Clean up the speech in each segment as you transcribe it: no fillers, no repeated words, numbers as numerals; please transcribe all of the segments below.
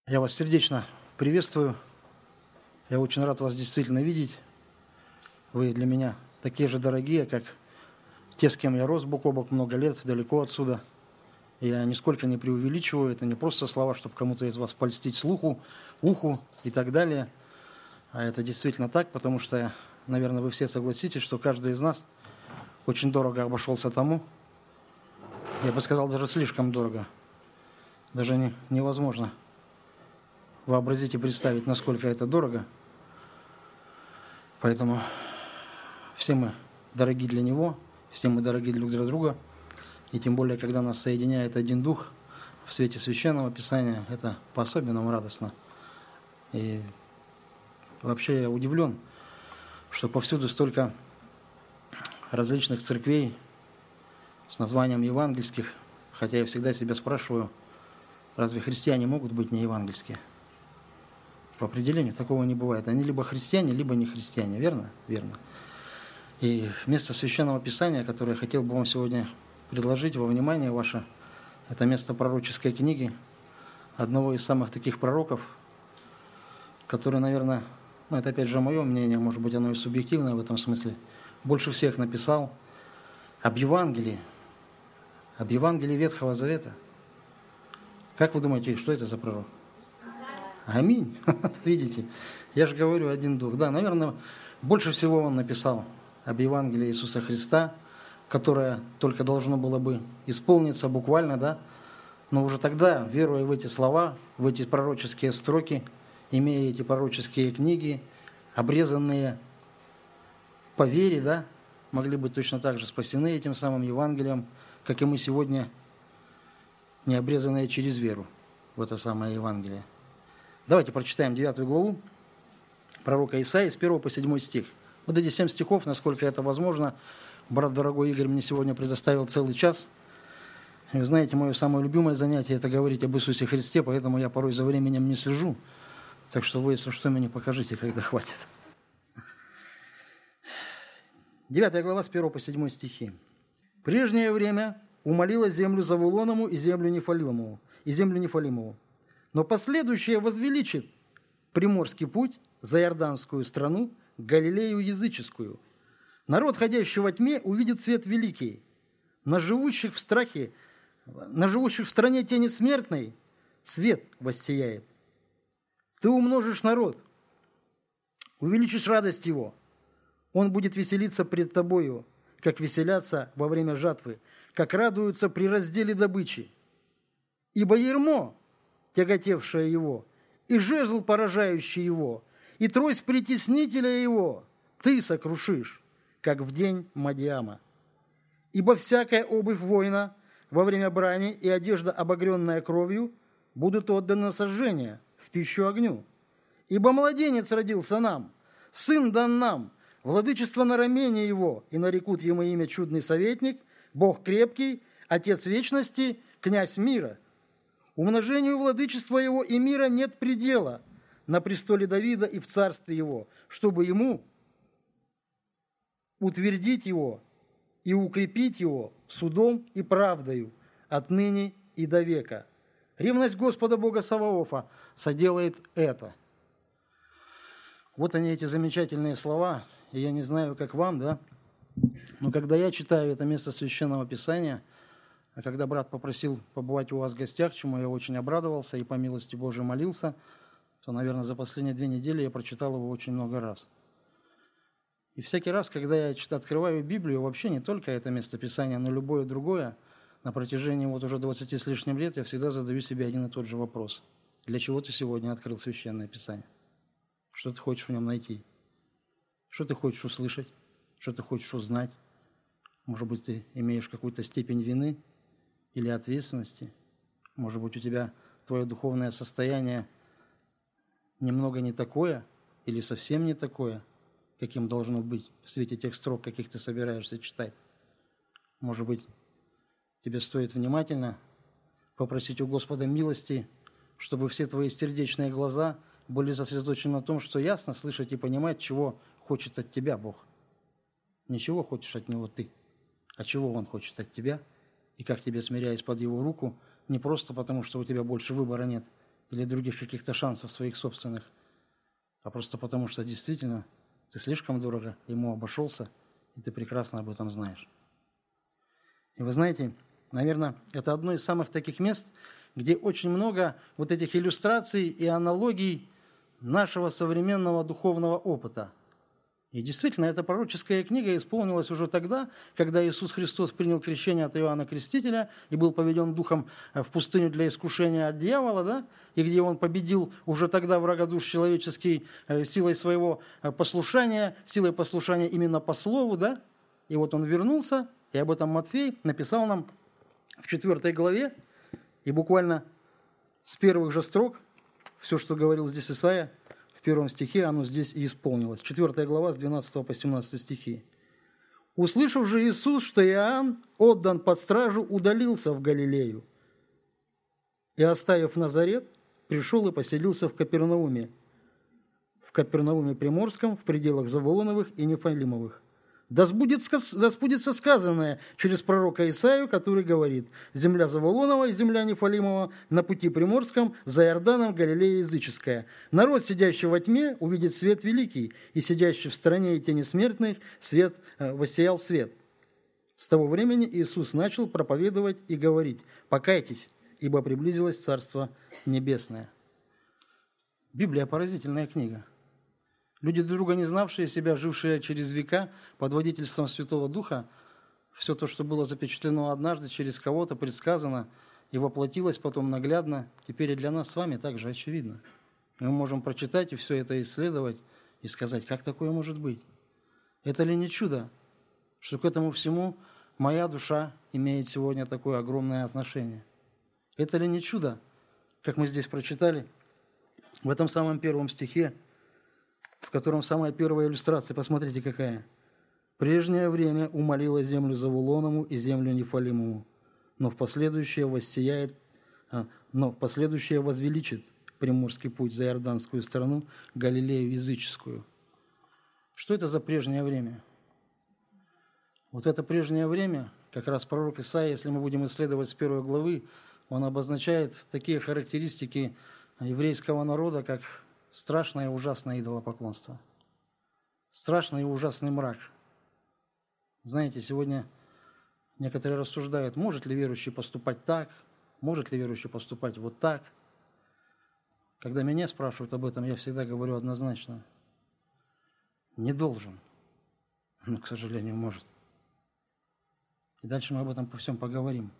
Я вас сердечно приветствую. Я очень рад вас действительно видеть. Вы для меня такие же дорогие, как те, с кем я рос бок о бок много лет, далеко отсюда. Я нисколько не преувеличиваю. Это не просто слова, чтобы кому-то из вас польстить слуху, уху и так далее. А это действительно так, потому что, наверное, вы все согласитесь, что каждый из нас очень дорого обошелся тому. Я бы сказал, даже слишком дорого. Даже невозможно вообразить и представить, насколько это дорого. Поэтому все мы дороги для Него, все мы дороги друг для друга. И тем более, когда нас соединяет один Дух в свете Священного Писания, это по-особенному радостно. И вообще я удивлен, что повсюду столько различных церквей с названием евангельских, хотя я всегда себя спрашиваю, разве христиане могут быть не евангельские? По определению такого не бывает. Они либо христиане, либо не христиане. Верно? Верно. И место Священного Писания, которое я хотел бы вам сегодня предложить во внимание ваше, это место пророческой книги одного из самых таких пророков, который, наверное, это опять же мое мнение, может быть, оно и субъективное в этом смысле, больше всех написал об Евангелии Ветхого Завета. Как вы думаете, что это за пророк? Аминь. Тут видите, я же говорю, один Дух. Да, наверное, больше всего он написал об Евангелии Иисуса Христа, которое только должно было бы исполниться буквально, да, но уже тогда, веруя в эти слова, в эти пророческие строки, имея эти пророческие книги, обрезанные по вере, да, могли быть точно так же спасены этим самым Евангелием, как и мы сегодня, не обрезанные через веру в это самое Евангелие. Давайте прочитаем 9 главу пророка Исаии с 1 по 7 стих. Вот эти 7 стихов, насколько это возможно. Брат дорогой Игорь мне сегодня предоставил целый час. И вы знаете, мое самое любимое занятие – это говорить об Иисусе Христе, поэтому я порой за временем не слежу. Так что вы, если что, мне покажите, когда хватит. 9 глава с 1 по 7 стихи. «Прежнее время умолила землю Завулонову и землю Нефалимову. Но последующее возвеличит приморский путь за Иорданскую страну, Галилею языческую. Народ, ходящий во тьме, увидит свет великий. На живущих в стране тени смертной свет воссияет. Ты умножишь народ, увеличишь радость его. Он будет веселиться пред тобою, как веселятся во время жатвы, как радуются при разделе добычи. Ибо ярмо, тяготевшее его, и жезл, поражающий его, и трость притеснителя его ты сокрушишь, как в день Мадиама. Ибо всякая обувь воина во время брани и одежда, обогренная кровью, будут отданы на сожжение, в пищу огню. Ибо младенец родился нам, сын дан нам, владычество на рамене его, и нарекут ему имя чудный советник, Бог крепкий, Отец вечности, князь мира. Умножению владычества его и мира нет предела на престоле Давида и в царстве его, чтобы ему утвердить его и укрепить его судом и правдою отныне и до века. Ревность Господа Бога Саваофа соделает это». Вот они, эти замечательные слова, и я не знаю, как вам, да, но когда я читаю это место Священного Писания, а когда брат попросил побывать у вас в гостях, чему я очень обрадовался и по милости Божией молился, то, наверное, за последние 2 недели я прочитал его очень много раз. И всякий раз, когда я открываю Библию, вообще не только это место Писания, но любое другое, на протяжении вот уже 20 с лишним лет, я всегда задаю себе один и тот же вопрос. Для чего ты сегодня открыл Священное Писание? Что ты хочешь в нем найти? Что ты хочешь услышать? Что ты хочешь узнать? Может быть, ты имеешь какую-то степень вины или ответственности? Может быть, у тебя твое духовное состояние немного не такое или совсем не такое, каким должно быть в свете тех строк, каких ты собираешься читать? Может быть, тебе стоит внимательно попросить у Господа милости, чтобы все твои сердечные глаза были сосредоточены на том, что ясно слышать и понимать, чего хочет от тебя Бог. Не чего хочешь от Него ты, а чего Он хочет от тебя, и как тебе, смиряясь под Его руку, не просто потому, что у тебя больше выбора нет, или других каких-то шансов своих собственных, а просто потому, что действительно ты слишком дорого ему обошелся, и ты прекрасно об этом знаешь. И вы знаете, наверное, это одно из самых таких мест, где очень много вот этих иллюстраций и аналогий нашего современного духовного опыта. И действительно, эта пророческая книга исполнилась уже тогда, когда Иисус Христос принял крещение от Иоанна Крестителя и был поведен Духом в пустыню для искушения от дьявола, да? И где он победил уже тогда врага душ человеческий силой своего послушания, силой послушания именно по слову, да? И вот он вернулся, и об этом Матфей написал нам в 4 главе, и буквально с первых же строк все, что говорил здесь Исаия, в 1 стихе, оно здесь и исполнилось. 4 глава с 12 по 17 стихи. «Услышав же Иисус, что Иоанн отдан под стражу, удалился в Галилею, и, оставив Назарет, пришел и поселился в Капернауме Приморском, в пределах Заволоновых и Нефалимовых. Да сбудется сказанное через пророка Исаию, который говорит: земля Заволонова и земля Нефалимова на пути Приморском, за Иорданом Галилея языческая. Народ, сидящий во тьме, увидит свет великий, и сидящий в стороне и тени смертных воссиял свет». С того времени Иисус начал проповедовать и говорить: «Покайтесь, ибо приблизилось Царство Небесное». Библия – поразительная книга. Люди, друга не знавшие себя, жившие через века под водительством Святого Духа, все то, что было запечатлено однажды через кого-то, предсказано и воплотилось потом наглядно, теперь и для нас с вами также очевидно. И мы можем прочитать и все это исследовать и сказать, как такое может быть? Это ли не чудо, что к этому всему моя душа имеет сегодня такое огромное отношение? Это ли не чудо, как мы здесь прочитали, в этом самом 1 стихе, в котором самая первая иллюстрация, посмотрите какая. «Прежнее время умолила землю Завулонову и землю Нефалимову, но в последующее возвеличит Приморский путь за Иорданскую страну, Галилею языческую». Что это за прежнее время? Вот это прежнее время, как раз пророк Исаия, если мы будем исследовать с 1 главы, он обозначает такие характеристики еврейского народа, как страшное и ужасное идолопоклонство. Страшный и ужасный мрак. Знаете, сегодня некоторые рассуждают, может ли верующий поступать так, может ли верующий поступать вот так. Когда меня спрашивают об этом, я всегда говорю однозначно: не должен, но, к сожалению, может. И дальше мы об этом всем поговорим.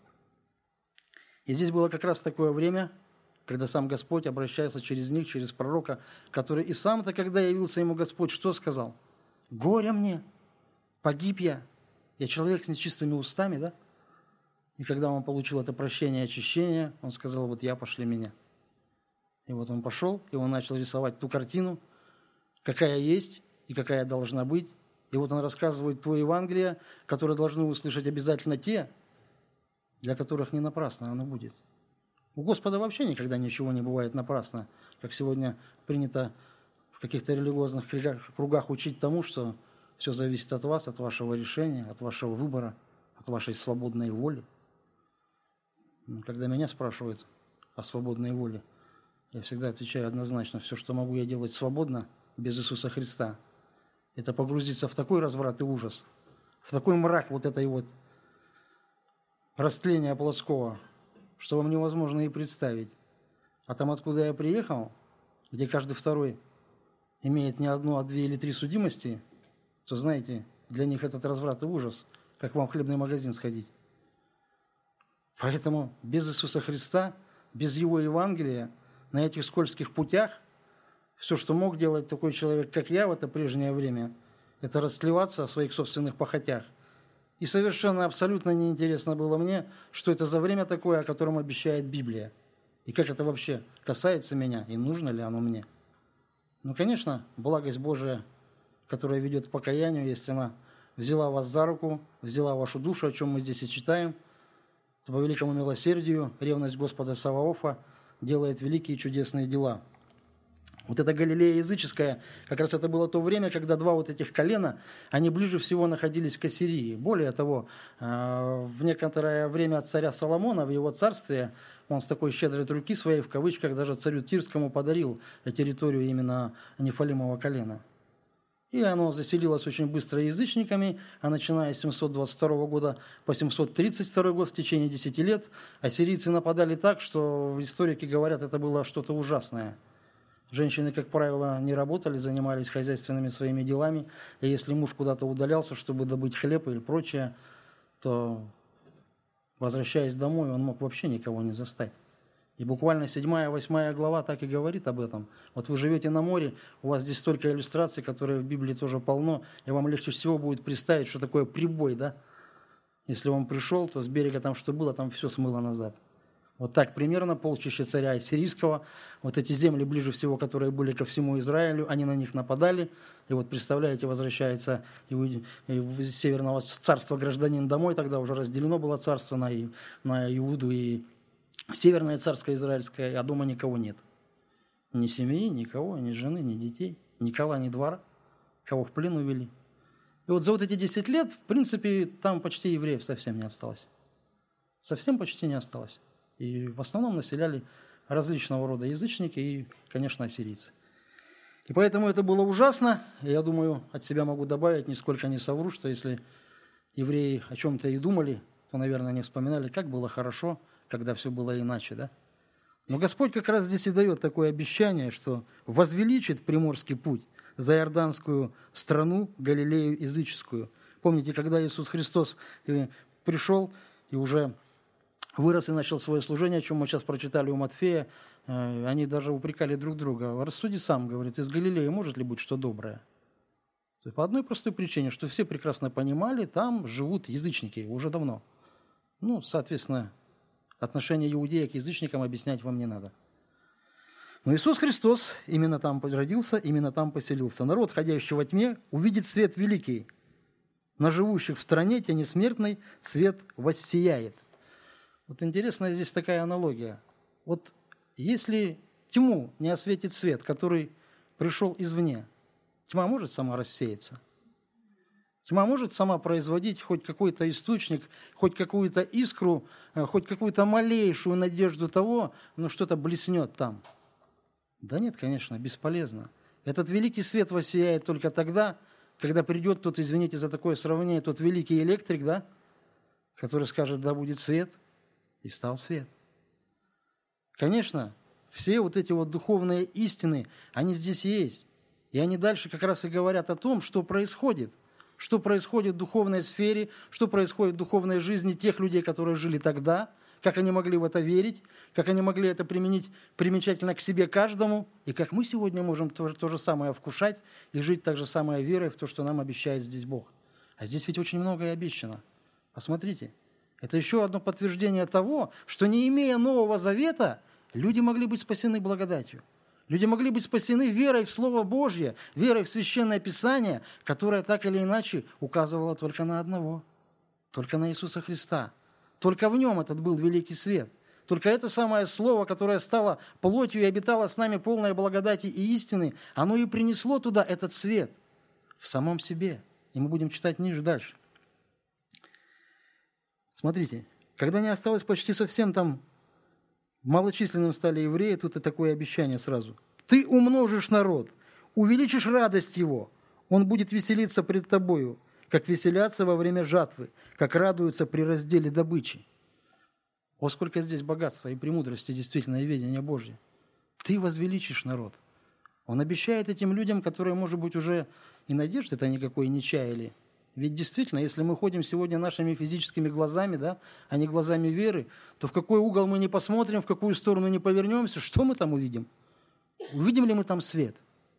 И здесь было как раз такое время, когда сам Господь обращается через них, через пророка, который и сам-то, когда явился ему Господь, что сказал? «Горе мне, погиб я человек с нечистыми устами», да? И когда он получил это прощение и очищение, он сказал: «Вот я, пошли меня». И вот он пошел, и он начал рисовать ту картину, какая есть и какая должна быть. И вот он рассказывает то Евангелие, которое должны услышать обязательно те, для которых не напрасно оно будет. У Господа вообще никогда ничего не бывает напрасно, как сегодня принято в каких-то религиозных кругах учить тому, что все зависит от вас, от вашего решения, от вашего выбора, от вашей свободной воли. Но когда меня спрашивают о свободной воле, я всегда отвечаю однозначно: все, что могу я делать свободно, без Иисуса Христа, это погрузиться в такой разврат и ужас, в такой мрак вот этой вот растления плотского, что вам невозможно и представить. А там, откуда я приехал, где каждый второй имеет не одну, а 2 или 3 судимости, то, знаете, для них этот разврат и ужас, как вам в хлебный магазин сходить. Поэтому без Иисуса Христа, без Его Евангелия, на этих скользких путях, все, что мог делать такой человек, как я в это прежнее время, это растлеваться в своих собственных похотях. И совершенно абсолютно неинтересно было мне, что это за время такое, о котором обещает Библия. И как это вообще касается меня, и нужно ли оно мне. Ну, конечно, благость Божия, которая ведет к покаянию, если она взяла вас за руку, взяла вашу душу, о чем мы здесь и читаем, то по великому милосердию ревность Господа Саваофа делает великие чудесные дела. Вот эта Галилея языческая, как раз это было то время, когда 2 вот этих колена, они ближе всего находились к Ассирии. Более того, в некоторое время от царя Соломона, в его царстве, он с такой щедрой руки своей, в кавычках, даже царю Тирскому подарил территорию именно Нефалимова колена. И оно заселилось очень быстро язычниками, а начиная с 722 года по 732 год, в течение 10 лет, ассирийцы нападали так, что историки говорят, это было что-то ужасное. Женщины, как правило, не работали, занимались хозяйственными своими делами, и если муж куда-то удалялся, чтобы добыть хлеб или прочее, то, возвращаясь домой, он мог вообще никого не застать. И буквально 7-8 глава так и говорит об этом. Вот вы живете на море, у вас здесь столько иллюстраций, которые в Библии тоже полно, и вам легче всего будет представить, что такое прибой, да? Если он пришел, то с берега там что было, там все смыло назад. Вот так примерно полчища царя Ассирийского, вот эти земли ближе всего, которые были ко всему Израилю, они на них нападали. И вот представляете, возвращается из Северного царства гражданин домой, тогда уже разделено было царство на Иуду и Северное царское израильское, а дома никого нет. Ни семьи, никого, ни жены, ни детей, ни кола, ни двора, кого в плен увели. И вот за вот эти 10 лет, в принципе, там почти евреев совсем не осталось. Совсем почти не осталось. И в основном населяли различного рода язычники и, конечно, ассирийцы. И поэтому это было ужасно. И я думаю, от себя могу добавить, нисколько не совру, что если евреи о чем-то и думали, то, наверное, не вспоминали, как было хорошо, когда все было иначе, да? Но Господь как раз здесь и дает такое обещание, что возвеличит приморский путь за Иорданскую страну, Галилею языческую. Помните, когда Иисус Христос пришел и уже вырос и начал свое служение, о чем мы сейчас прочитали у Матфея, они даже упрекали друг друга. Рассуди сам, говорит, из Галилеи может ли быть что доброе? По одной простой причине, что все прекрасно понимали, там живут язычники уже давно. Ну, соответственно, отношение иудея к язычникам объяснять вам не надо. Но Иисус Христос именно там родился, именно там поселился. Народ, ходящий во тьме, увидит свет великий. На живущих в стране тени смертной свет воссияет. Вот интересная здесь такая аналогия. Вот если тьму не осветит свет, который пришел извне, тьма может сама рассеяться? Тьма может сама производить хоть какой-то источник, хоть какую-то искру, хоть какую-то малейшую надежду того, но что-то блеснет там. Да нет, конечно, бесполезно. Этот великий свет воссияет только тогда, когда придет тот, извините за такое сравнение, тот великий электрик, да, который скажет, да будет свет, и стал свет. Конечно, все вот эти вот духовные истины, они здесь есть. И они дальше как раз и говорят о том, что происходит в духовной сфере, что происходит в духовной жизни тех людей, которые жили тогда, как они могли в это верить, как они могли это применить примечательно к себе каждому, и как мы сегодня можем то же самое вкушать и жить так же самое верой в то, что нам обещает здесь Бог. А здесь ведь очень многое обещано. Посмотрите, это еще одно подтверждение того, что не имея Нового Завета, люди могли быть спасены благодатью. Люди могли быть спасены верой в Слово Божье, верой в Священное Писание, которое так или иначе указывало только на одного, только на Иисуса Христа. Только в Нем этот был великий свет. Только это самое Слово, которое стало плотью и обитало с нами полной благодати и истины, оно и принесло туда этот свет в самом себе. И мы будем читать ниже дальше. Смотрите, когда не осталось почти совсем там, малочисленным стали евреи, тут и такое обещание сразу. Ты умножишь народ, увеличишь радость его, он будет веселиться пред тобою, как веселятся во время жатвы, как радуются при разделе добычи. О, сколько здесь богатства и премудрости действительно и ведения Божье. Ты возвеличишь народ. Он обещает этим людям, которые, может быть, уже и надежды-то никакой не чаяли. Ведь действительно, если мы ходим сегодня нашими физическими глазами, да, а не глазами веры, то в какой угол мы не посмотрим, в какую сторону не повернемся, что мы там увидим? Увидим ли мы там свет?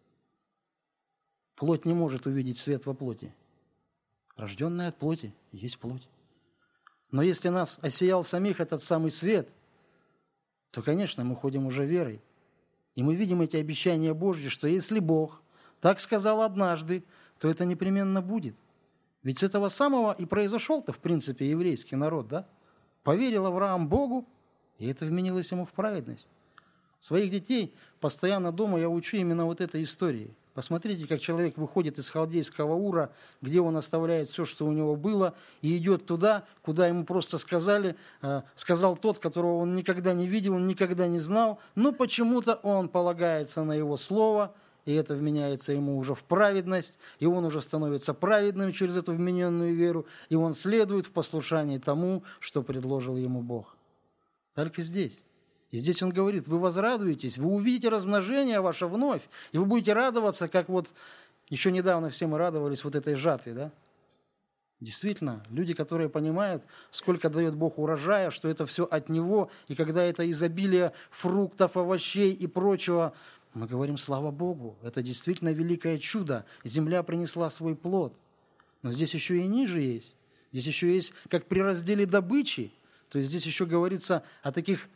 Плоть не может увидеть свет во плоти. Рожденная от плоти есть плоть. Но если нас осиял самих этот самый свет, то, конечно, мы ходим уже верой. И мы видим эти обещания Божьи, что если Бог так сказал однажды, то это непременно будет. Ведь с этого самого и произошел-то, в принципе, еврейский народ, да? Поверил Авраам Богу, и это вменилось ему в праведность. Своих детей постоянно дома я учу именно вот этой истории. Посмотрите, как человек выходит из халдейского Ура, где он оставляет все, что у него было, и идет туда, куда ему просто сказал тот, которого он никогда не видел, никогда не знал, но почему-то он полагается на его слово, и это вменяется ему уже в праведность, и он уже становится праведным через эту вмененную веру, и он следует в послушании тому, что предложил ему Бог. Только здесь. И здесь он говорит, вы возрадуетесь, вы увидите размножение ваше вновь, и вы будете радоваться, как вот еще недавно все мы радовались вот этой жатве, да? Действительно, люди, которые понимают, сколько дает Бог урожая, что это все от Него, и когда это изобилие фруктов, овощей и прочего, мы говорим, слава Богу, это действительно великое чудо, земля принесла свой плод. Но здесь еще и ниже есть, здесь еще есть, как при разделе добычи, то есть здесь еще говорится о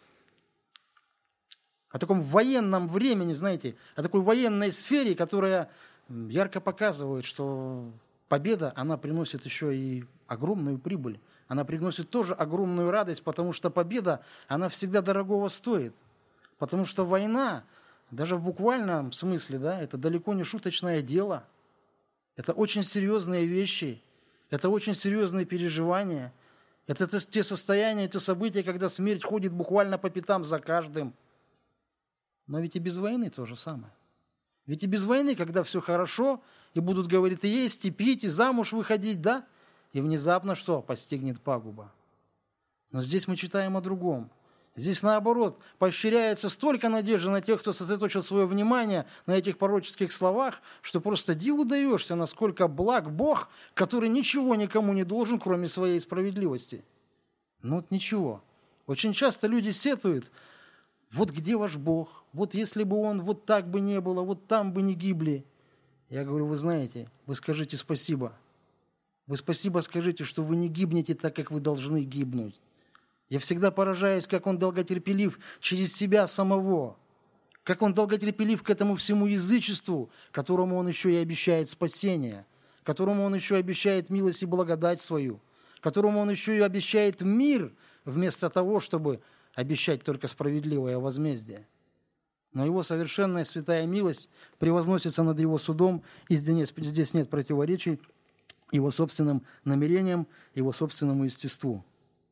таком военном времени, знаете, о такой военной сфере, которая ярко показывает, что победа, она приносит еще и огромную прибыль. Она приносит тоже огромную радость, потому что победа, она всегда дорогого стоит. Потому что война, даже в буквальном смысле, да, это далеко не шуточное дело. Это очень серьезные вещи, это очень серьезные переживания. Это те состояния, те события, когда смерть ходит буквально по пятам за каждым. Но ведь и без войны то же самое. Ведь и без войны, когда все хорошо, и будут говорить и есть, и пить, и замуж выходить, да? И внезапно что? Постигнет пагуба. Но здесь мы читаем о другом. Здесь, наоборот, поощряется столько надежды на тех, кто сосредоточил свое внимание на этих пророческих словах, что просто диву даешься, насколько благ Бог, который ничего никому не должен, кроме своей справедливости. Ну вот ничего. Очень часто люди сетуют, вот где ваш Бог? Вот если бы Он вот так бы не было, вот там бы не гибли. Я говорю, вы знаете, вы скажите спасибо. Вы спасибо скажите, что вы не гибнете так, как вы должны гибнуть. Я всегда поражаюсь, как Он долготерпелив через себя самого. Как Он долготерпелив к этому всему язычеству, которому Он еще и обещает спасение, которому Он еще обещает милость и благодать свою, которому Он еще и обещает мир, вместо того, чтобы обещать только справедливое возмездие. Но Его совершенная святая милость превозносится над Его судом, и здесь нет противоречий Его собственным намерениям, Его собственному естеству.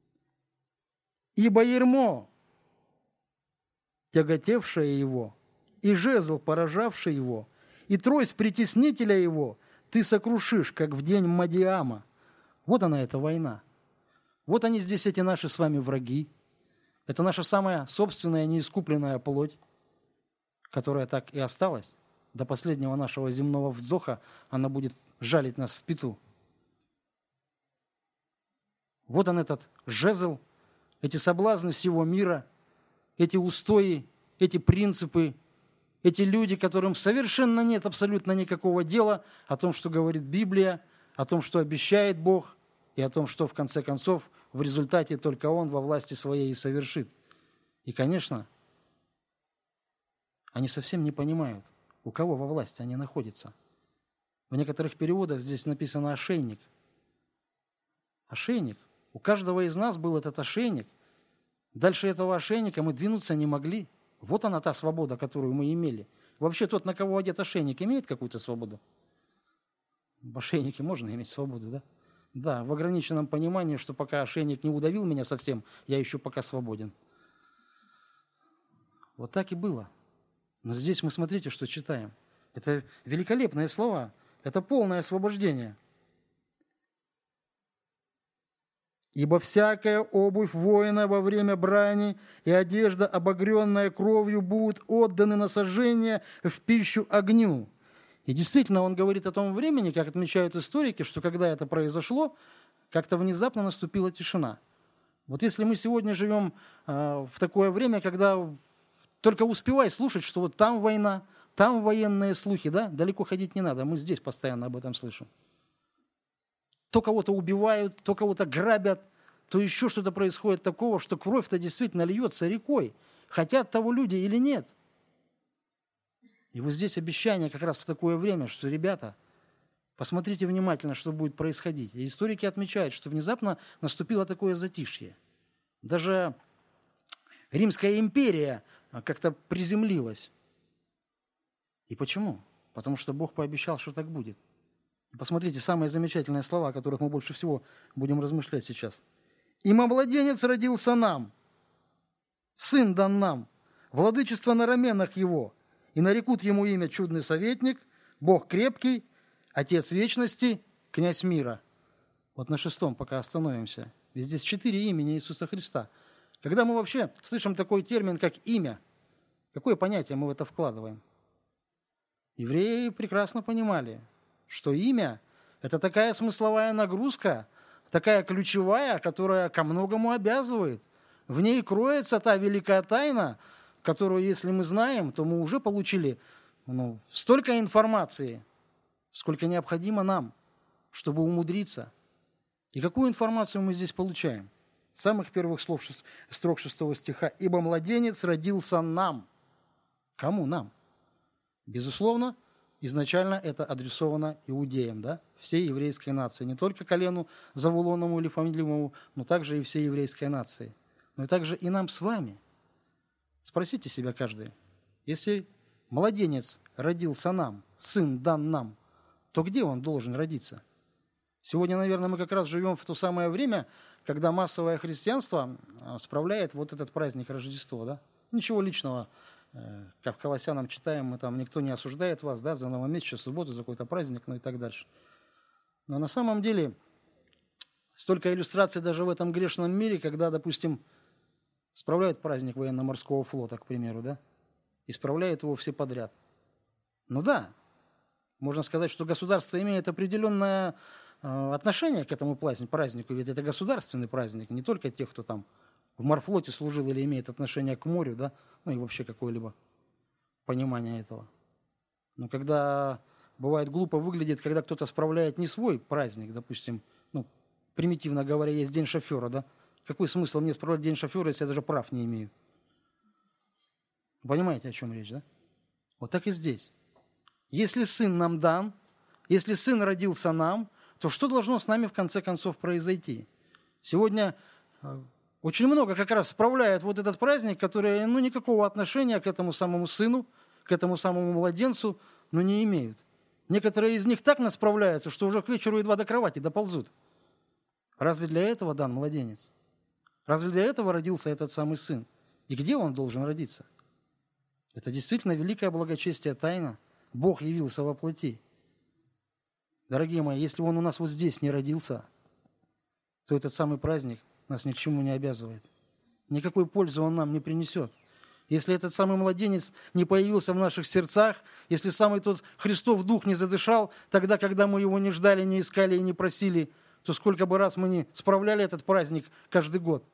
«Ибо ярмо, тяготевшее Его, и жезл, поражавший Его, и трость притеснителя Его, Ты сокрушишь, как в день Мадиама». Вот она, эта война. Вот они здесь, эти наши с вами враги. Это наша самая собственная неискупленная плоть, которая так и осталась. До последнего нашего земного вздоха она будет жалить нас в пяту. Вот он, этот жезл, эти соблазны всего мира, эти устои, эти принципы, эти люди, которым совершенно нет абсолютно никакого дела о том, что говорит Библия, о том, что обещает Бог, и о том, что в конце концов в результате только Он во власти Своей и совершит. И, конечно, они совсем не понимают, у кого во власти они находятся. В некоторых переводах здесь написано «ошейник». Ошейник. У каждого из нас был этот ошейник. Дальше этого ошейника мы двинуться не могли. Вот она, та свобода, которую мы имели. Вообще тот, на кого одет ошейник, имеет какую-то свободу? В ошейнике можно иметь свободу, да? Да, в ограниченном понимании, что пока ошейник не удавил меня совсем, я еще пока свободен. Вот так и было. Но здесь мы смотрите, что читаем. Это великолепные слова. Это полное освобождение. «Ибо всякая обувь воина во время брани и одежда, обогренная кровью, будут отданы на сожжение в пищу огню». И действительно, он говорит о том времени, как отмечают историки, что когда это произошло, как-то внезапно наступила тишина. Вот если мы сегодня живем в такое время, когда только успевай слушать, что вот там война, там военные слухи, да, далеко ходить не надо, мы здесь постоянно об этом слышим. То кого-то убивают, то кого-то грабят, то еще что-то происходит такого, что кровь-то действительно льется рекой. Хотят того люди или нет? И вот здесь обещание как раз в такое время, что, ребята, посмотрите внимательно, что будет происходить. И историки отмечают, что внезапно наступило такое затишье. Даже Римская империя как-то приземлилась. И почему? потому что Бог пообещал, что так будет. Посмотрите, самые замечательные слова, о которых мы больше всего будем размышлять сейчас. «И младенец родился нам, сын дан нам, владычество на раменах его, и нарекут ему имя чудный советник, Бог крепкий, Отец вечности, князь мира». Вот на 6 пока остановимся. Ведь здесь 4 имени Иисуса Христа. Когда мы вообще слышим такой термин, как имя, какое понятие мы в это вкладываем? Евреи прекрасно понимали, что имя – это такая смысловая нагрузка, такая ключевая, которая ко многому обязывает. В ней кроется та великая тайна, которую, если мы знаем, то мы уже получили столько информации, сколько необходимо нам, чтобы умудриться. И какую информацию мы здесь получаем? С самых первых строк 6 стиха. «Ибо младенец родился нам». Кому нам? Безусловно, изначально это адресовано иудеям, да? Всей еврейской нации. Не только колену Завулонову или Фамилиевому, но также и всей еврейской нации. Но и также и нам с вами. Спросите себя каждый. Если младенец родился нам, сын дан нам, то где он должен родиться? Сегодня, наверное, мы как раз живем в то самое время, когда массовое христианство справляет вот этот праздник Рождества. Да? Ничего личного, как в Колоссянам читаем, мы там никто не осуждает вас, да, за новомесячную субботу, за какой-то праздник, ну и так дальше. Но на самом деле столько иллюстраций даже в этом грешном мире, когда, допустим, справляют праздник военно-морского флота, к примеру, да, и справляют его все подряд. Ну да, можно сказать, что государство имеет определенное отношение к этому празднику, ведь это государственный праздник, не только тех, кто там в морфлоте служил или имеет отношение к морю, да, ну и вообще какое-либо понимание этого. Но когда бывает глупо выглядит, когда кто-то справляет не свой праздник, допустим, примитивно говоря, есть день шофера, да, какой смысл мне справлять день шофера, если я даже прав не имею? Понимаете, о чем речь, да? Вот так и здесь. Если сын нам дан, если сын родился нам, то что должно с нами в конце концов произойти? Сегодня очень много как раз справляют вот этот праздник, который никакого отношения к этому самому сыну, к этому самому младенцу, не имеют. Некоторые из них так насправляются, что уже к вечеру едва до кровати доползут. Разве для этого дан младенец? Разве для этого родился этот самый сын? И где он должен родиться? Это действительно великое благочестие тайна. Бог явился во плоти. Дорогие мои, если он у нас вот здесь не родился, то этот самый праздник нас ни к чему не обязывает. Никакой пользы он нам не принесет. Если этот самый младенец не появился в наших сердцах, если самый тот Христов Дух не задышал тогда, когда мы его не ждали, не искали и не просили, то сколько бы раз мы не справляли этот праздник каждый год.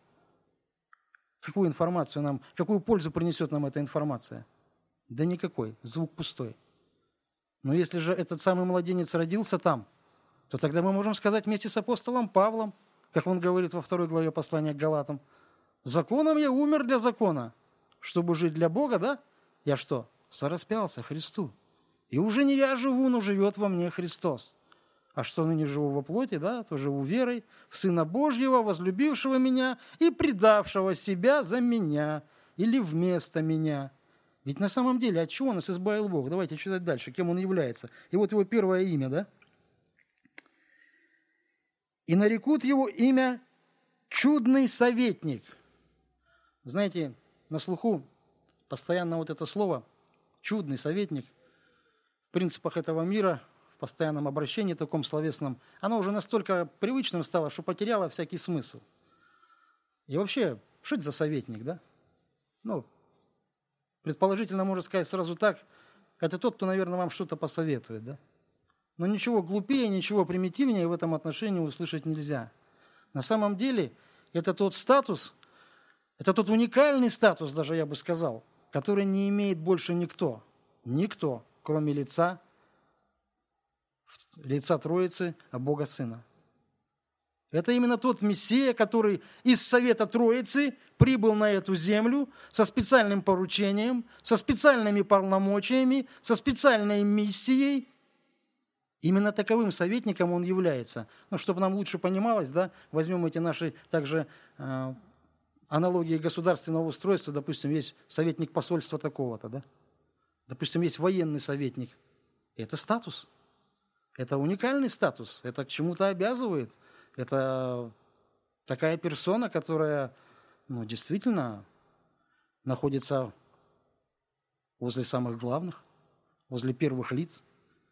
Какую информацию нам, какую пользу принесет нам эта информация? Да никакой, звук пустой. Но если же этот самый младенец родился там, то тогда мы можем сказать вместе с апостолом Павлом, как он говорит во 2 главе послания к Галатам, «Законом я умер для закона, чтобы жить для Бога, да? Я что? Сораспялся Христу. И уже не я живу, но живет во мне Христос. А что ныне живу во плоти, да, то живу верой в Сына Божьего, возлюбившего меня и предавшего себя за меня или вместо меня». Ведь на самом деле от чего нас избавил Бог? Давайте читать дальше, кем он является. И вот его первое имя, да? «И нарекут его имя Чудный Советник». Знаете, на слуху постоянно вот это слово «чудный советник» в принципах этого мира, в постоянном обращении таком словесном, оно уже настолько привычным стало, что потеряло всякий смысл. И вообще, что это за советник, да? Предположительно, можно сказать сразу так, это тот, кто, наверное, вам что-то посоветует, да? Но ничего глупее, ничего примитивнее в этом отношении услышать нельзя. На самом деле, это тот статус, это тот уникальный статус, даже я бы сказал, который не имеет больше никто, кроме лица Троицы, Бога Сына. Это именно тот Мессия, который из совета Троицы прибыл на эту землю со специальным поручением, со специальными полномочиями, со специальной миссией. Именно таковым советником он является. Чтобы нам лучше понималось, да, возьмем эти наши также аналогии государственного устройства. Допустим, есть советник посольства такого-то, да? Допустим, есть военный советник. Это статус. Это уникальный статус. Это к чему-то обязывает. Это такая персона, которая действительно находится возле самых главных, возле первых лиц.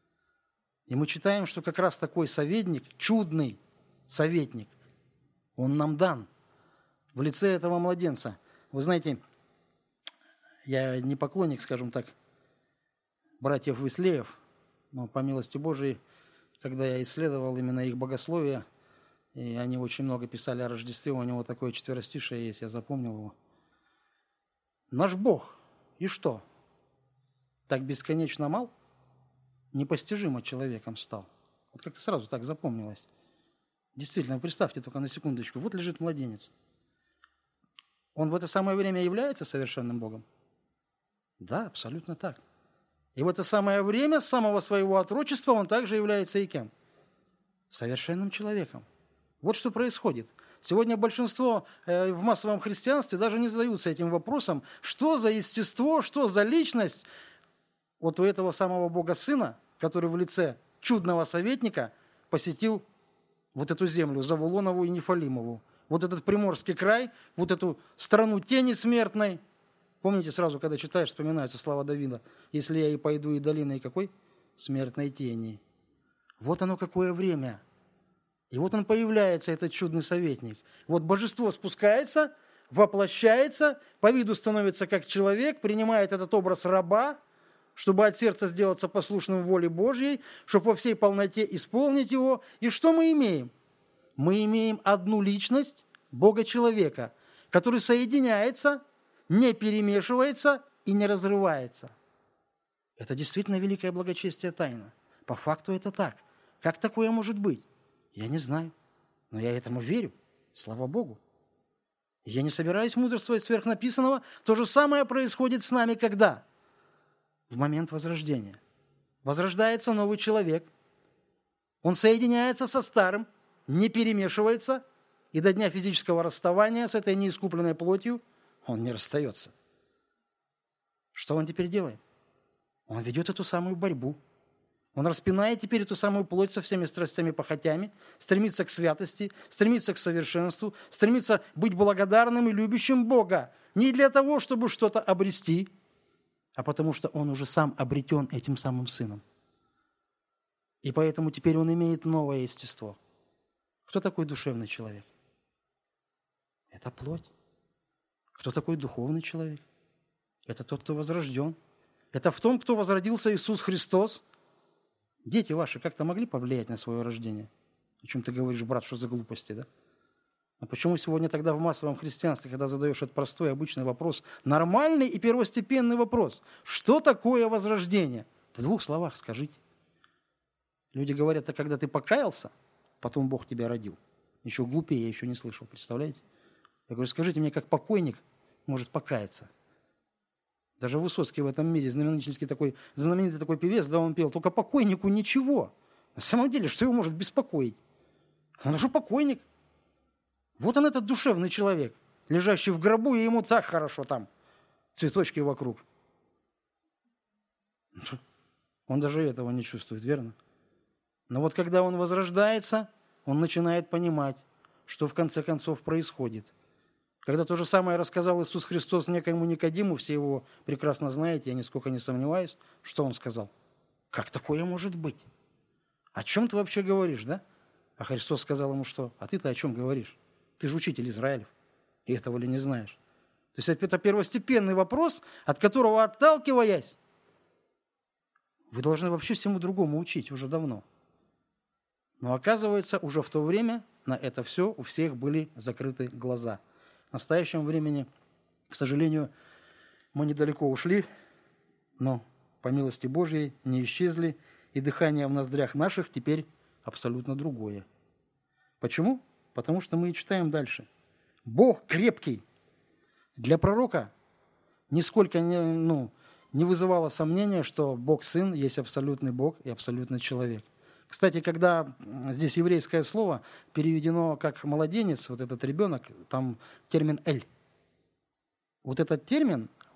И мы читаем, что как раз такой советник, чудный советник, он нам дан в лице этого младенца. Вы знаете, я не поклонник, скажем так, братьев Веслеев, но по милости Божией, когда я исследовал именно их богословие, и они очень много писали о Рождестве, у него такое четверостишее есть, я запомнил его. Наш Бог, и что? Так бесконечно мал? Непостижимо человеком стал. Вот как-то сразу так запомнилось. Действительно, представьте только на секундочку, вот лежит младенец. Он в это самое время является совершенным Богом? Да, абсолютно так. И в это самое время, с самого своего отрочества, он также является и кем? Совершенным человеком. Вот что происходит. Сегодня большинство в массовом христианстве даже не задаются этим вопросом, что за естество, что за личность вот у этого самого Бога Сына, который в лице чудного советника посетил вот эту землю, Завулонову и Нефалимову, вот этот приморский край, вот эту страну тени смертной. Помните, сразу, когда читаешь, вспоминаются слова Давида. «Если я и пойду и долиной какой? Смертной тени». Вот оно какое время. И вот он появляется, этот чудный советник. Вот божество спускается, воплощается, по виду становится как человек, принимает этот образ раба, чтобы от сердца сделаться послушным воле Божьей, чтобы во всей полноте исполнить его. И что мы имеем? Мы имеем одну личность Бога-человека, который соединяется, не перемешивается и не разрывается. Это действительно великое благочестие тайна. По факту это так. Как такое может быть? Я не знаю, но я этому верю. Слава Богу. Я не собираюсь мудрствовать сверхнаписанного. То же самое происходит с нами когда? В момент возрождения. Возрождается новый человек. Он соединяется со старым, не перемешивается, и до дня физического расставания с этой неискупленной плотью он не расстается. Что он теперь делает? Он ведет эту самую борьбу. Он распинает теперь эту самую плоть со всеми страстями, похотями, стремится к святости, стремится к совершенству, стремится быть благодарным и любящим Бога. Не для того, чтобы что-то обрести, а потому что он уже сам обретен этим самым Сыном. И поэтому теперь он имеет новое естество. Кто такой душевный человек? Это плоть. Кто такой духовный человек? Это тот, кто возрожден. Это в том, кто возродился Иисус Христос. Дети ваши как-то могли повлиять на свое рождение? О чем ты говоришь, брат, что за глупости, да? А почему сегодня тогда в массовом христианстве, когда задаешь этот простой, обычный вопрос, нормальный и первостепенный вопрос, что такое возрождение? В 2 словах скажите. Люди говорят, а когда ты покаялся, потом Бог тебя родил. Еще глупее я еще не слышал, представляете? Я говорю, скажите мне, как покойник может покаяться? Даже Высоцкий в этом мире, знаменитый такой певец, да, он пел, только покойнику ничего. На самом деле, что его может беспокоить? Он уже покойник. Вот он, этот душевный человек, лежащий в гробу, и ему так хорошо там, цветочки вокруг. Он даже этого не чувствует, верно? Но вот когда он возрождается, он начинает понимать, что в конце концов происходит. Когда то же самое рассказал Иисус Христос некоему Никодиму, все его прекрасно знаете, я нисколько не сомневаюсь, что он сказал. Как такое может быть? О чем ты вообще говоришь, да? А Христос сказал ему что? А ты-то о чем говоришь? Ты же учитель Израилев, и этого ли не знаешь? То есть это первостепенный вопрос, от которого отталкиваясь, вы должны вообще всему другому учить уже давно. Но оказывается, уже в то время на это все у всех были закрыты глаза. В настоящем времени, к сожалению, мы недалеко ушли, но по милости Божьей не исчезли, и дыхание в ноздрях наших теперь абсолютно другое. Почему? Потому что мы и читаем дальше. Бог крепкий. Для пророка нисколько не вызывало сомнения, что Бог Сын есть абсолютный Бог и абсолютный человек. Кстати, когда здесь еврейское слово переведено как «младенец», вот этот ребенок, там термин «эль». Вот этот термин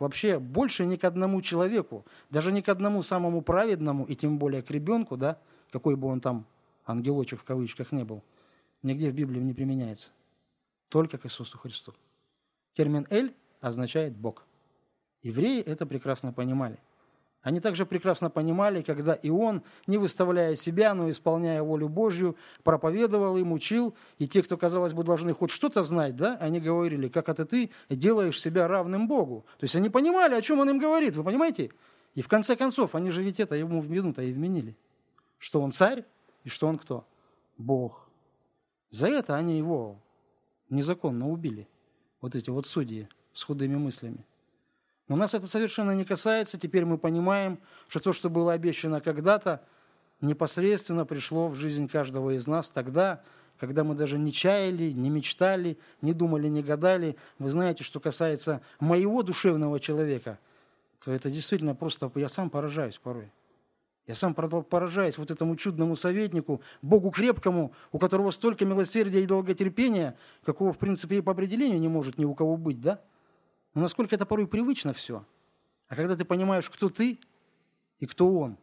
вообще больше ни к одному человеку, даже ни к одному самому праведному, и тем более к ребенку, да, какой бы он там ангелочек в кавычках не был, нигде в Библии не применяется. Только к Иисусу Христу. Термин «эль» означает «Бог». Евреи это прекрасно понимали. Они также прекрасно понимали, когда Ион, не выставляя себя, но исполняя волю Божью, проповедовал им, учил, и те, кто, казалось бы, должны хоть что-то знать, да, они говорили, как это ты делаешь себя равным Богу. То есть они понимали, о чем он им говорит, вы понимаете? И в конце концов, они же ведь это ему в минуту и вменили, что он царь и что он кто? Бог. За это они его незаконно убили, вот эти вот судьи с худыми мыслями. Но нас это совершенно не касается. Теперь мы понимаем, что то, что было обещано когда-то, непосредственно пришло в жизнь каждого из нас тогда, когда мы даже не чаяли, не мечтали, не думали, не гадали. Вы знаете, что касается моего душевного человека, то это действительно просто, я сам поражаюсь порой. Я сам поражаюсь вот этому чудному советнику, Богу крепкому, у которого столько милосердия и долготерпения, какого, в принципе, и по определению не может ни у кого быть, да? Но насколько это порой привычно все. А когда ты понимаешь, кто ты и кто он,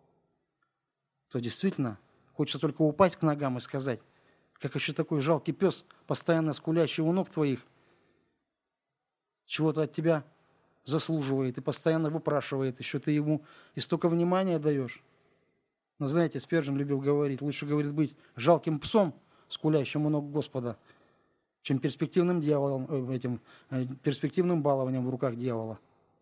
то действительно хочется только упасть к ногам и сказать, как еще такой жалкий пес, постоянно скулящий у ног твоих, чего-то от тебя заслуживает и постоянно выпрашивает, еще ты ему и столько внимания даешь. Но знаете, Спержин любил говорить, лучше, говорит, быть жалким псом, скулящим у ног Господа, чем перспективным дьяволом, перспективным балованием в руках дьявола.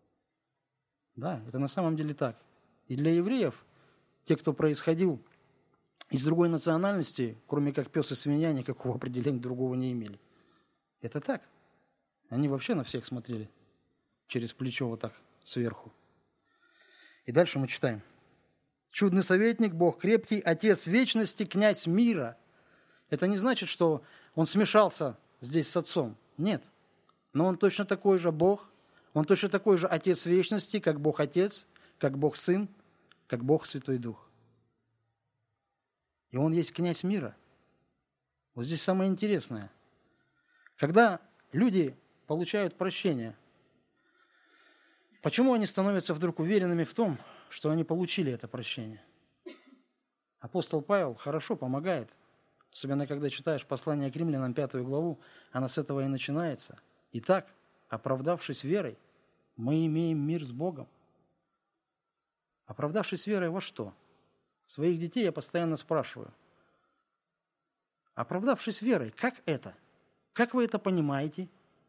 Да, это на самом деле так. И для евреев, те, кто происходил из другой национальности, кроме как пес и свинья, никакого определения другого не имели. Это так. Они вообще на всех смотрели через плечо вот так сверху. И дальше мы читаем. Чудный советник, Бог крепкий, Отец вечности, князь мира. Это не значит, что он смешался здесь с Отцом. Нет. Но он точно такой же Бог, он точно такой же Отец вечности, как Бог Отец, как Бог Сын, как Бог Святой Дух. И он есть князь мира. Вот здесь самое интересное. Когда люди получают прощение, почему они становятся вдруг уверенными в том, что они получили это прощение? Апостол Павел хорошо помогает. Особенно, когда читаешь послание к Римлянам, 5 главу, она с этого и начинается. Итак, оправдавшись верой, мы имеем мир с Богом. Оправдавшись верой во что? Своих детей я постоянно спрашиваю. Оправдавшись верой, как это? Как вы это понимаете?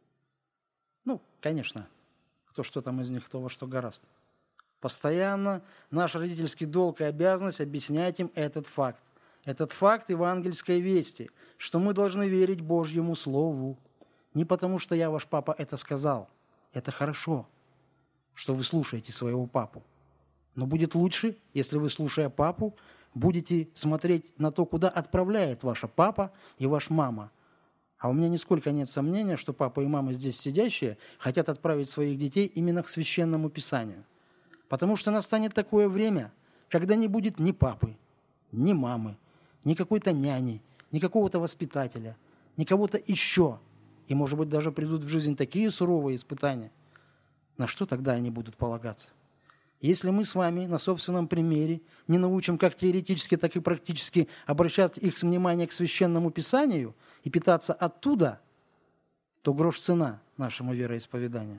Ну, конечно, кто что там из них, кто во что гораст. Постоянно наш родительский долг и обязанность объяснять им этот факт. Этот факт евангельской вести, что мы должны верить Божьему Слову. Не потому, что я, ваш папа, это сказал. Это хорошо, что вы слушаете своего папу. Но будет лучше, если вы, слушая папу, будете смотреть на то, куда отправляет ваша папа и ваша мама. А у меня нисколько нет сомнения, что папа и мама здесь сидящие хотят отправить своих детей именно к Священному Писанию. Потому что настанет такое время, когда не будет ни папы, ни мамы, ни какой-то няни, ни какого-то воспитателя, ни кого-то еще. И, может быть, даже придут в жизнь такие суровые испытания. На что тогда они будут полагаться? Если мы с вами на собственном примере не научим как теоретически, так и практически обращать их внимание к Священному Писанию и питаться оттуда, то грош цена нашему вероисповеданию.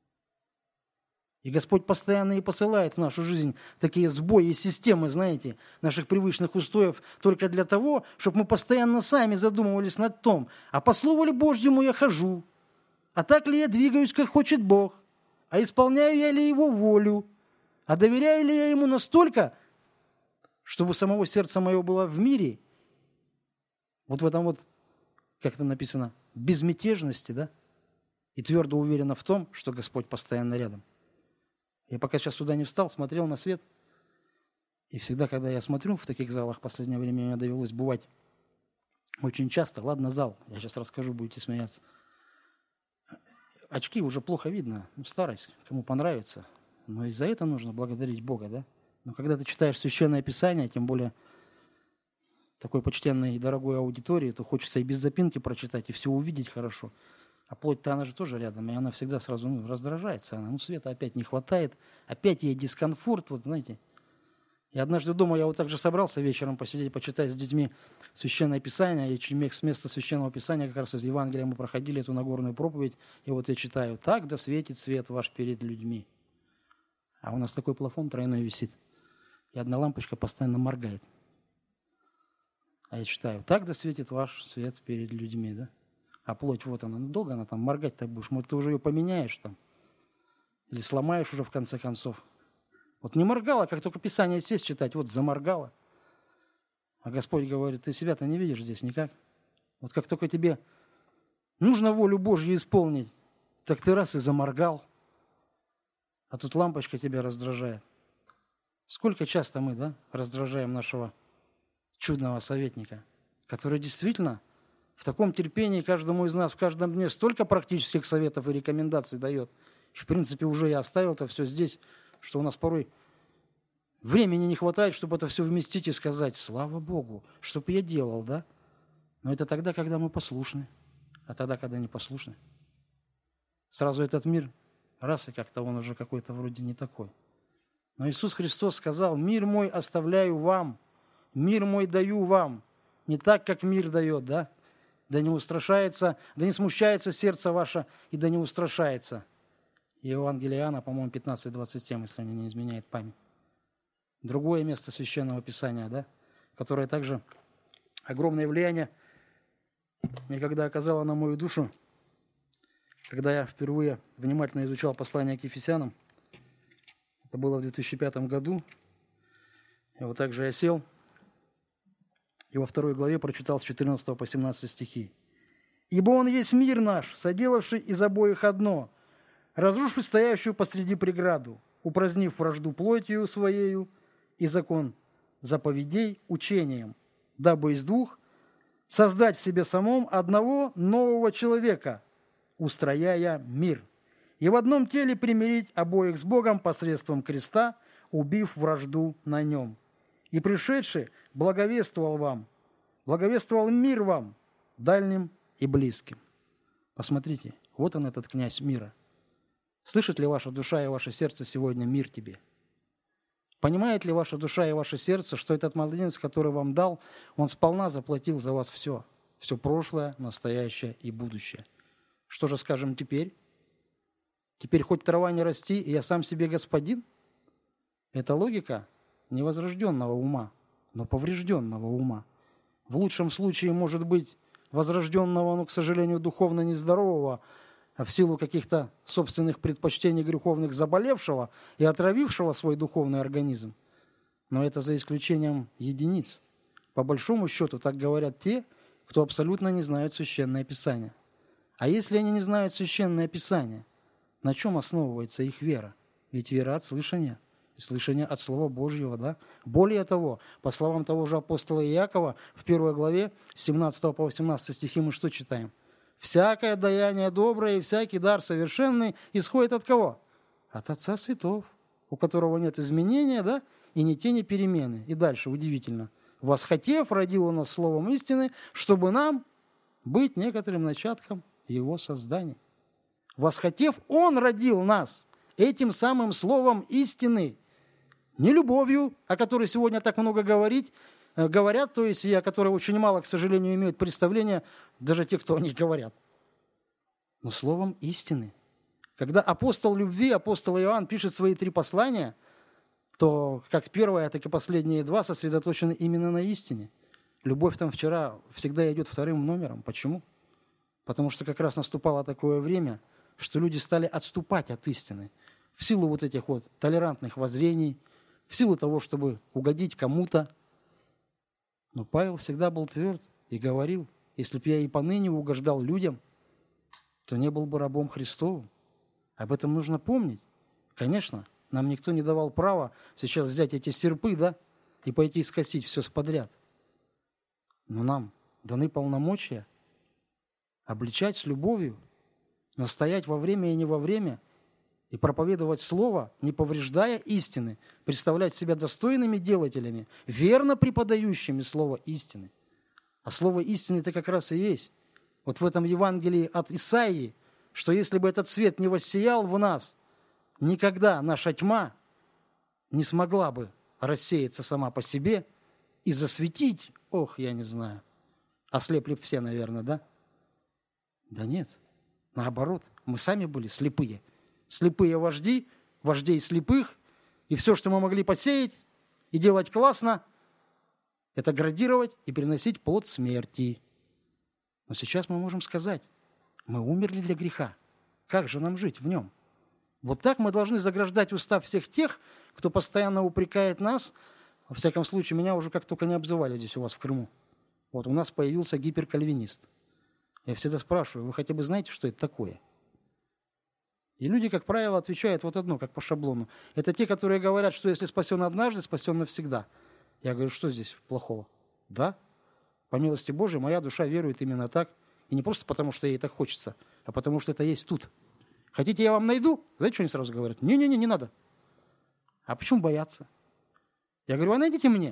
И Господь постоянно и посылает в нашу жизнь такие сбои и системы, знаете, наших привычных устоев только для того, чтобы мы постоянно сами задумывались над том, а по Слову ли Божьему я хожу, а так ли я двигаюсь, как хочет Бог, а исполняю я ли Его волю, а доверяю ли я Ему настолько, чтобы самого сердца мое было в мире, вот в этом вот, как это написано, безмятежности, да, и твердо уверена в том, что Господь постоянно рядом. Я пока сейчас сюда не встал, смотрел на свет. И всегда, когда я смотрю в таких залах, в последнее время мне довелось бывать очень часто. Ладно, зал, я сейчас расскажу, будете смеяться. Очки уже плохо видно, старость, кому понравится. Но и за это нужно благодарить Бога, да? Но когда ты читаешь Священное Писание, тем более такой почтенной и дорогой аудитории, то хочется и без запинки прочитать, и все увидеть хорошо. А плоть-то она же тоже рядом, и она всегда сразу раздражается. Света опять не хватает, опять ей дискомфорт, вот знаете. И однажды дома я вот так же собрался вечером посидеть, почитать с детьми Священное Писание, и с места Священного Писания как раз из Евангелия мы проходили эту Нагорную проповедь, и вот я читаю: «Так да светит свет ваш перед людьми». А у нас такой плафон тройной висит, и одна лампочка постоянно моргает. А я читаю: «Так да светит ваш свет перед людьми», да? А плоть вот она, долго она там моргать-то будешь? Может, ты уже ее поменяешь там? Или сломаешь уже в конце концов? Вот не моргала, как только Писание сесть читать, вот заморгала. А Господь говорит: ты себя-то не видишь здесь никак. Вот как только тебе нужно волю Божью исполнить, так ты раз и заморгал. А тут лампочка тебя раздражает. Сколько часто мы, да, раздражаем нашего чудного советника, который действительно в таком терпении каждому из нас в каждом дне столько практических советов и рекомендаций дает. И, в принципе, уже я оставил это все здесь, что у нас порой времени не хватает, чтобы это все вместить и сказать: слава Богу, что бы я делал, да? Но это тогда, когда мы послушны. А тогда, когда не послушны, сразу этот мир, раз, и как-то он уже какой-то вроде не такой. Но Иисус Христос сказал: мир мой оставляю вам, мир мой даю вам. Не так, как мир дает, да? Да не устрашается, да не смущается сердце ваше, и да не устрашается. Евангелие Иоанна, по-моему, 15:27, если мне не изменяет память. Другое место Священного Писания, да, которое также огромное влияние никогда оказало на мою душу, когда я впервые внимательно изучал послание к Ефесянам. Это было в 2005 году. И вот также я сел и во 2 главе прочитал с 14 по 17 стихи. «Ибо Он есть мир наш, соделавший из обоих одно, разрушив стоящую посреди преграду, упразднив вражду плотью своею и закон заповедей учением, дабы из двух создать в себе самом одного нового человека, устрояя мир, и в одном теле примирить обоих с Богом посредством креста, убив вражду на нем. И пришедший благовествовал мир вам, дальним и близким». Посмотрите, вот он, этот князь мира. Слышит ли ваша душа и ваше сердце сегодня мир тебе? Понимает ли ваша душа и ваше сердце, что этот младенец, который вам дал, он сполна заплатил за вас все? Все прошлое, настоящее и будущее. Что же скажем теперь? Теперь хоть трава не расти, и я сам себе господин? Это логика невозрожденного ума, но поврежденного ума. В лучшем случае, может быть, возрожденного, но, к сожалению, духовно нездорового, а в силу каких-то собственных предпочтений греховных заболевшего и отравившего свой духовный организм. Но это за исключением единиц. По большому счету, так говорят те, кто абсолютно не знают Священное Писание. А если они не знают Священное Писание, на чем основывается их вера? Ведь вера от слышания. И слышание от Слова Божьего, да? Более того, по словам того же апостола Иакова, в 1 главе, с 17 по 18 стихи мы что читаем? «Всякое даяние доброе и всякий дар совершенный исходит от кого? От Отца Светов, у которого нет изменения, да? И ни тени перемены». И дальше, удивительно. «Восхотев, родил Он нас словом истины, чтобы нам быть некоторым начатком Его создания». Восхотев, Он родил нас этим самым словом истины. Не любовью, о которой сегодня так много говорят, то есть и о которой очень мало, к сожалению, имеют представление даже те, кто о ней говорят. Но словом истины. Когда апостол любви, апостол Иоанн пишет свои 3 послания, то как первое, так и последние 2 сосредоточены именно на истине. Любовь там всегда идет 2-м номером. Почему? Потому что как раз наступало такое время, что люди стали отступать от истины в силу вот этих вот толерантных воззрений, в силу того, чтобы угодить кому-то. Но Павел всегда был тверд и говорил: если бы я и поныне угождал людям, то не был бы рабом Христовым. Об этом нужно помнить. Конечно, нам никто не давал права сейчас взять эти серпы, да, и пойти скосить все подряд. Но нам даны полномочия обличать с любовью, настоять во время и не во время, и проповедовать Слово, не повреждая истины, представлять себя достойными делателями, верно преподающими Слово истины. А Слово истины – это как раз и есть вот в этом Евангелии от Исаии, что если бы этот свет не воссиял в нас, никогда наша тьма не смогла бы рассеяться сама по себе и засветить, я не знаю, ослепли все, наверное, да? Да нет, наоборот, мы сами были слепые. Слепые вожди, вождей слепых, и все, что мы могли посеять и делать классно, это градировать и приносить плод смерти. Но сейчас мы можем сказать, мы умерли для греха. Как же нам жить в нем? Вот так мы должны заграждать уста всех тех, кто постоянно упрекает нас. Во всяком случае, меня уже как только не обзывали здесь у вас в Крыму. Вот у нас появился гиперкальвинист. Я всегда спрашиваю, вы хотя бы знаете, что это такое? И люди, как правило, отвечают вот одно, как по шаблону. Это те, которые говорят, что если спасен однажды, спасен навсегда. Я говорю, что здесь плохого? Да, по милости Божией, моя душа верует именно так. И не просто потому, что ей так хочется, а потому, что это есть тут. Хотите, я вам найду? Знаете, что они сразу говорят? Не-не-не, не надо. А почему бояться? Я говорю, а найдите мне.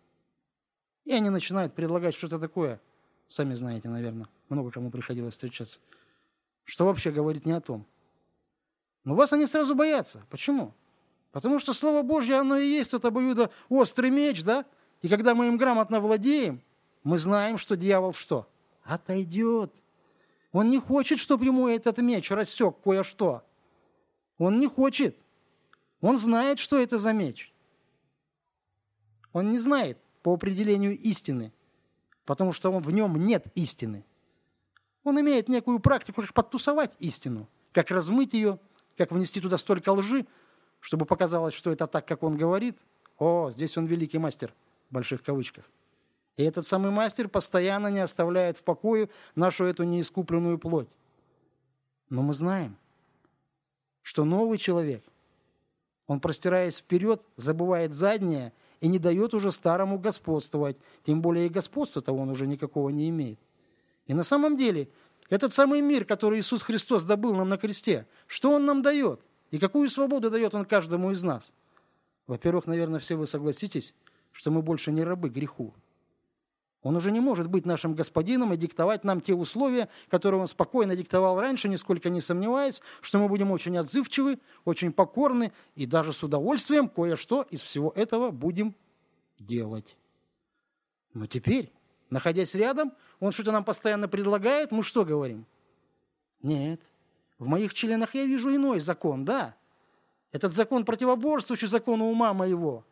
И они начинают предлагать что-то такое. Сами знаете, наверное, много кому приходилось встречаться. Что вообще говорит не о том. Но вас они сразу боятся. Почему? Потому что Слово Божье, оно и есть тот обоюдоострый меч, да? И когда мы им грамотно владеем, мы знаем, что дьявол что? Отойдет. Он не хочет, чтобы ему этот меч рассек кое-что. Он не хочет. Он знает, что это за меч. Он не знает по определению истины, потому что в нем нет истины. Он имеет некую практику, как подтусовать истину, как размыть ее, как внести туда столько лжи, чтобы показалось, что это так, как он говорит. Здесь он великий мастер, в больших кавычках. И этот самый мастер постоянно не оставляет в покое нашу эту неискупленную плоть. Но мы знаем, что новый человек, он, простираясь вперед, забывает заднее и не дает уже старому господствовать. Тем более и господства-то он уже никакого не имеет. И на самом деле, этот самый мир, который Иисус Христос добыл нам на кресте, что Он нам дает? И какую свободу дает Он каждому из нас? Во-первых, наверное, все вы согласитесь, что мы больше не рабы греху. Он уже не может быть нашим господином и диктовать нам те условия, которые он спокойно диктовал раньше, нисколько не сомневаясь, что мы будем очень отзывчивы, очень покорны и даже с удовольствием кое-что из всего этого будем делать. Но теперь, находясь рядом, он что-то нам постоянно предлагает, мы что говорим? Нет, в моих членах я вижу иной закон, да. Этот закон противоборствующий закону ума моего.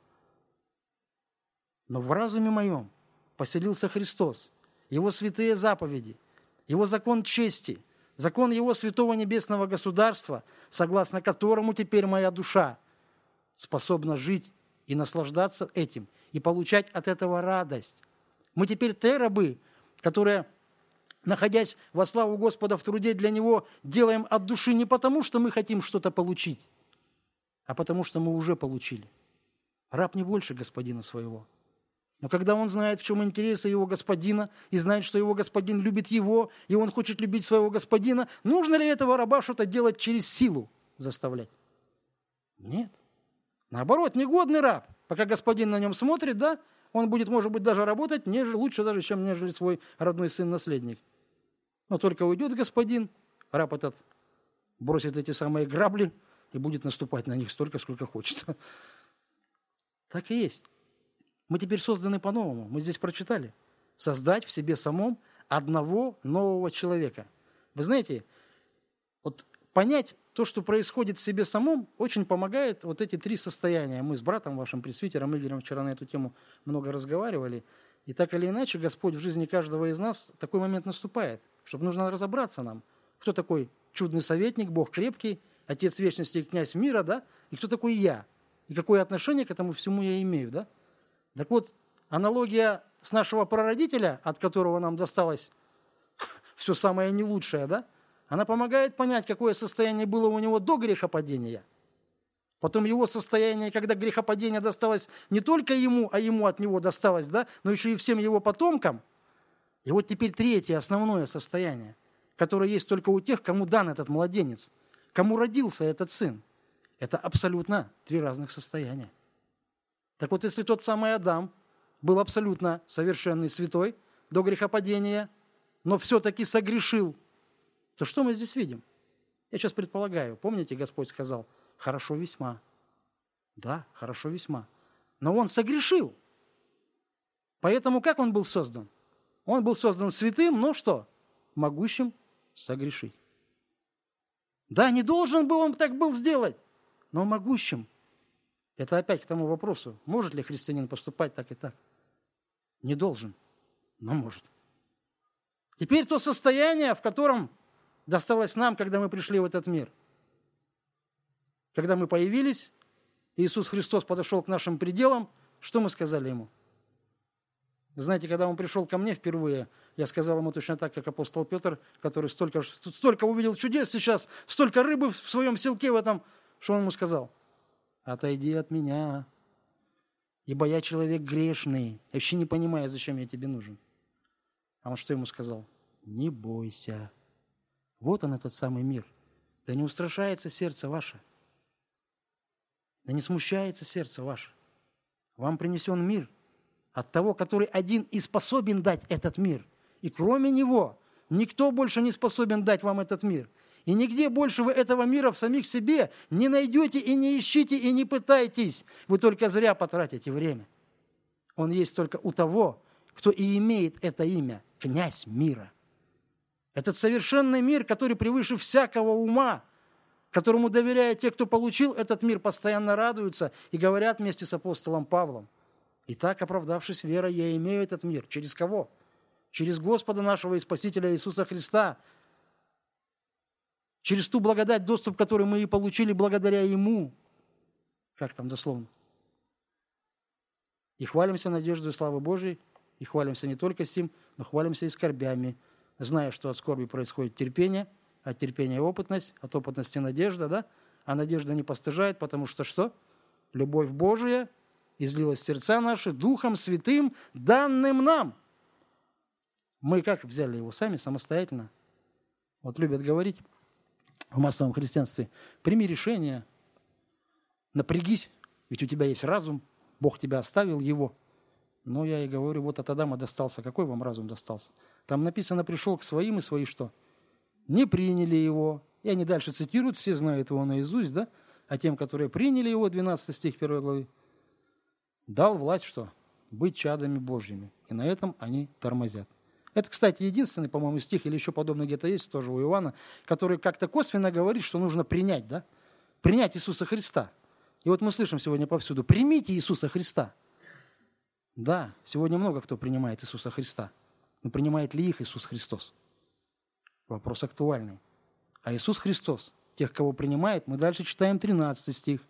Но в разуме моем поселился Христос, Его святые заповеди, Его закон чести, закон Его святого небесного государства, согласно которому теперь моя душа способна жить и наслаждаться этим, и получать от этого радость. Мы теперь те рабы, которые, находясь во славу Господа в труде для Него, делаем от души не потому, что мы хотим что-то получить, а потому, что мы уже получили. Раб не больше господина своего. Но когда он знает, в чем интересы его господина, и знает, что его господин любит его, и он хочет любить своего господина, нужно ли этого раба что-то делать через силу заставлять? Нет. Наоборот, негодный раб. Пока господин на нем смотрит, да, он будет, может быть, даже работать лучше даже, чем нежели свой родной сын-наследник. Но только уйдет господин, раб этот бросит эти самые грабли и будет наступать на них столько, сколько хочет. Так и есть. Мы теперь созданы по-новому. Мы здесь прочитали. Создать в себе самом одного нового человека. Вы знаете, вот понять то, что происходит в себе самом, очень помогает вот эти три состояния. Мы с братом вашим пресвитером Игорем вчера на эту тему много разговаривали. И так или иначе, Господь в жизни каждого из нас такой момент наступает, чтобы нужно разобраться нам, кто такой чудный советник, Бог крепкий, Отец вечности и князь мира, да, и кто такой я, и какое отношение к этому всему я имею, да. Так вот, аналогия с нашего прародителя, от которого нам досталось все самое не лучшее, да, она помогает понять, какое состояние было у него до грехопадения. Потом его состояние, когда грехопадение досталось не только ему, а ему от него досталось, да, но еще и всем его потомкам. И вот теперь третье, основное состояние, которое есть только у тех, кому дан этот младенец, кому родился этот сын. Это абсолютно три разных состояния. Так вот, если тот самый Адам был абсолютно совершенный святой до грехопадения, но все-таки согрешил, то что мы здесь видим? Я сейчас предполагаю, помните, Господь сказал, хорошо весьма. Да, хорошо весьма. Но он согрешил. Поэтому как он был создан? Он был создан святым, но что? Могущим согрешить. Да, не должен был он так был сделать, но могущим. Это опять к тому вопросу, может ли христианин поступать так и так? Не должен, но может. Теперь то состояние, в котором досталось нам, когда мы пришли в этот мир. Когда мы появились, Иисус Христос подошел к нашим пределам, что мы сказали Ему? Вы знаете, когда Он пришел ко мне впервые, я сказал Ему точно так, как апостол Петр, который столько увидел чудес сейчас, столько рыбы в своем селке в этом, что Он ему сказал? Отойди от меня, ибо я человек грешный, я вообще не понимаю, зачем я тебе нужен. А Он что ему сказал? Не бойся. Вот он, этот самый мир. Да не устрашается сердце ваше. Да не смущается сердце ваше. Вам принесен мир от того, который один и способен дать этот мир. И кроме Него никто больше не способен дать вам этот мир. И нигде больше вы этого мира в самих себе не найдете и не ищите, и не пытайтесь. Вы только зря потратите время. Он есть только у того, кто и имеет это имя, князь мира. Этот совершенный мир, который превыше всякого ума, которому доверяют те, кто получил этот мир, постоянно радуются и говорят вместе с апостолом Павлом. Итак, оправдавшись верой, я имею этот мир. Через кого? Через Господа нашего и Спасителя Иисуса Христа. Через ту благодать, доступ, который мы и получили благодаря Ему. Как там дословно? И хвалимся надеждой славы Божией, и хвалимся не только сим, но хвалимся и скорбями, зная, что от скорби происходит терпение, от терпения опытность, от опытности надежда, да? А надежда не постыжает, потому что что? Любовь Божия излилась в сердца наши Духом Святым, данным нам. Мы как взяли его сами, самостоятельно? Вот любят говорить в массовом христианстве, прими решение, напрягись, ведь у тебя есть разум, Бог тебя оставил его. Но я и говорю, вот от Адама достался. Какой вам разум достался? Там написано, пришел к своим, и свои что? Не приняли его. И они дальше цитируют, все знают его наизусть, да? А тем, которые приняли его, 12 стих 1 главы, дал власть что? Быть чадами Божьими. И на этом они тормозят. Это, кстати, единственный, по-моему, стих, или еще подобный где-то есть, тоже у Иоанна, который как-то косвенно говорит, что нужно принять, да? Принять Иисуса Христа. И вот мы слышим сегодня повсюду, примите Иисуса Христа. Да, сегодня много кто принимает Иисуса Христа. Но принимает ли их Иисус Христос? Вопрос актуальный. А Иисус Христос, тех, кого принимает, мы дальше читаем 13 стих,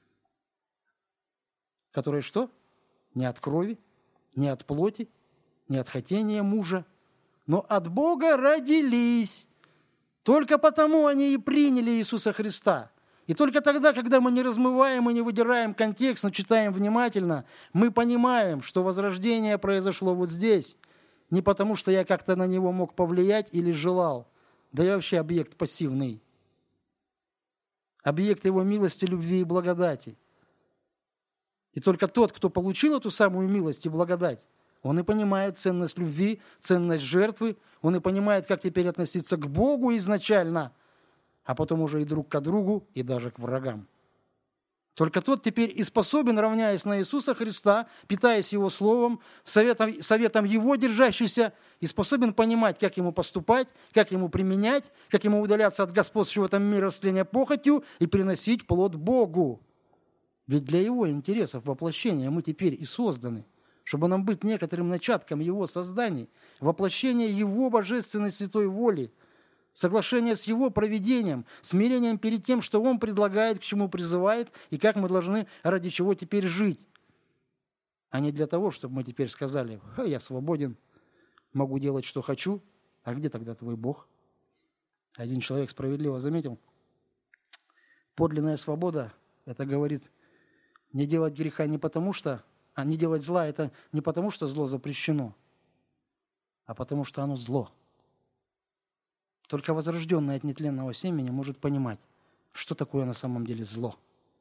который что? Не от крови, не от плоти, не от хотения мужа, но от Бога родились. Только потому они и приняли Иисуса Христа. И только тогда, когда мы не размываем и не выдираем контекст, но читаем внимательно, мы понимаем, что возрождение произошло вот здесь. Не потому, что я как-то на него мог повлиять или желал. Да я вообще объект пассивный. Объект его милости, любви и благодати. И только тот, кто получил эту самую милость и благодать, он и понимает ценность любви, ценность жертвы, он и понимает, как теперь относиться к Богу изначально, а потом уже и друг к другу, и даже к врагам. Только тот теперь и способен, равняясь на Иисуса Христа, питаясь Его Словом, советом Его держащийся, и способен понимать, как Ему поступать, как Ему применять, как Ему удаляться от господствующего в этом мире растления похотью и приносить плод Богу. Ведь для Его интересов воплощения мы теперь и созданы, чтобы нам быть некоторым начатком Его созданий, воплощение Его божественной святой воли, соглашение с Его провидением, смирением перед тем, что Он предлагает, к чему призывает, и как мы должны ради чего теперь жить. А не для того, чтобы мы теперь сказали, я свободен, могу делать, что хочу, а где тогда твой Бог? Один человек справедливо заметил, подлинная свобода, это говорит, не делать греха не потому что, а не делать зла, это не потому, что зло запрещено, а потому что оно зло. Только возрожденный от нетленного семени может понимать, что такое на самом деле зло.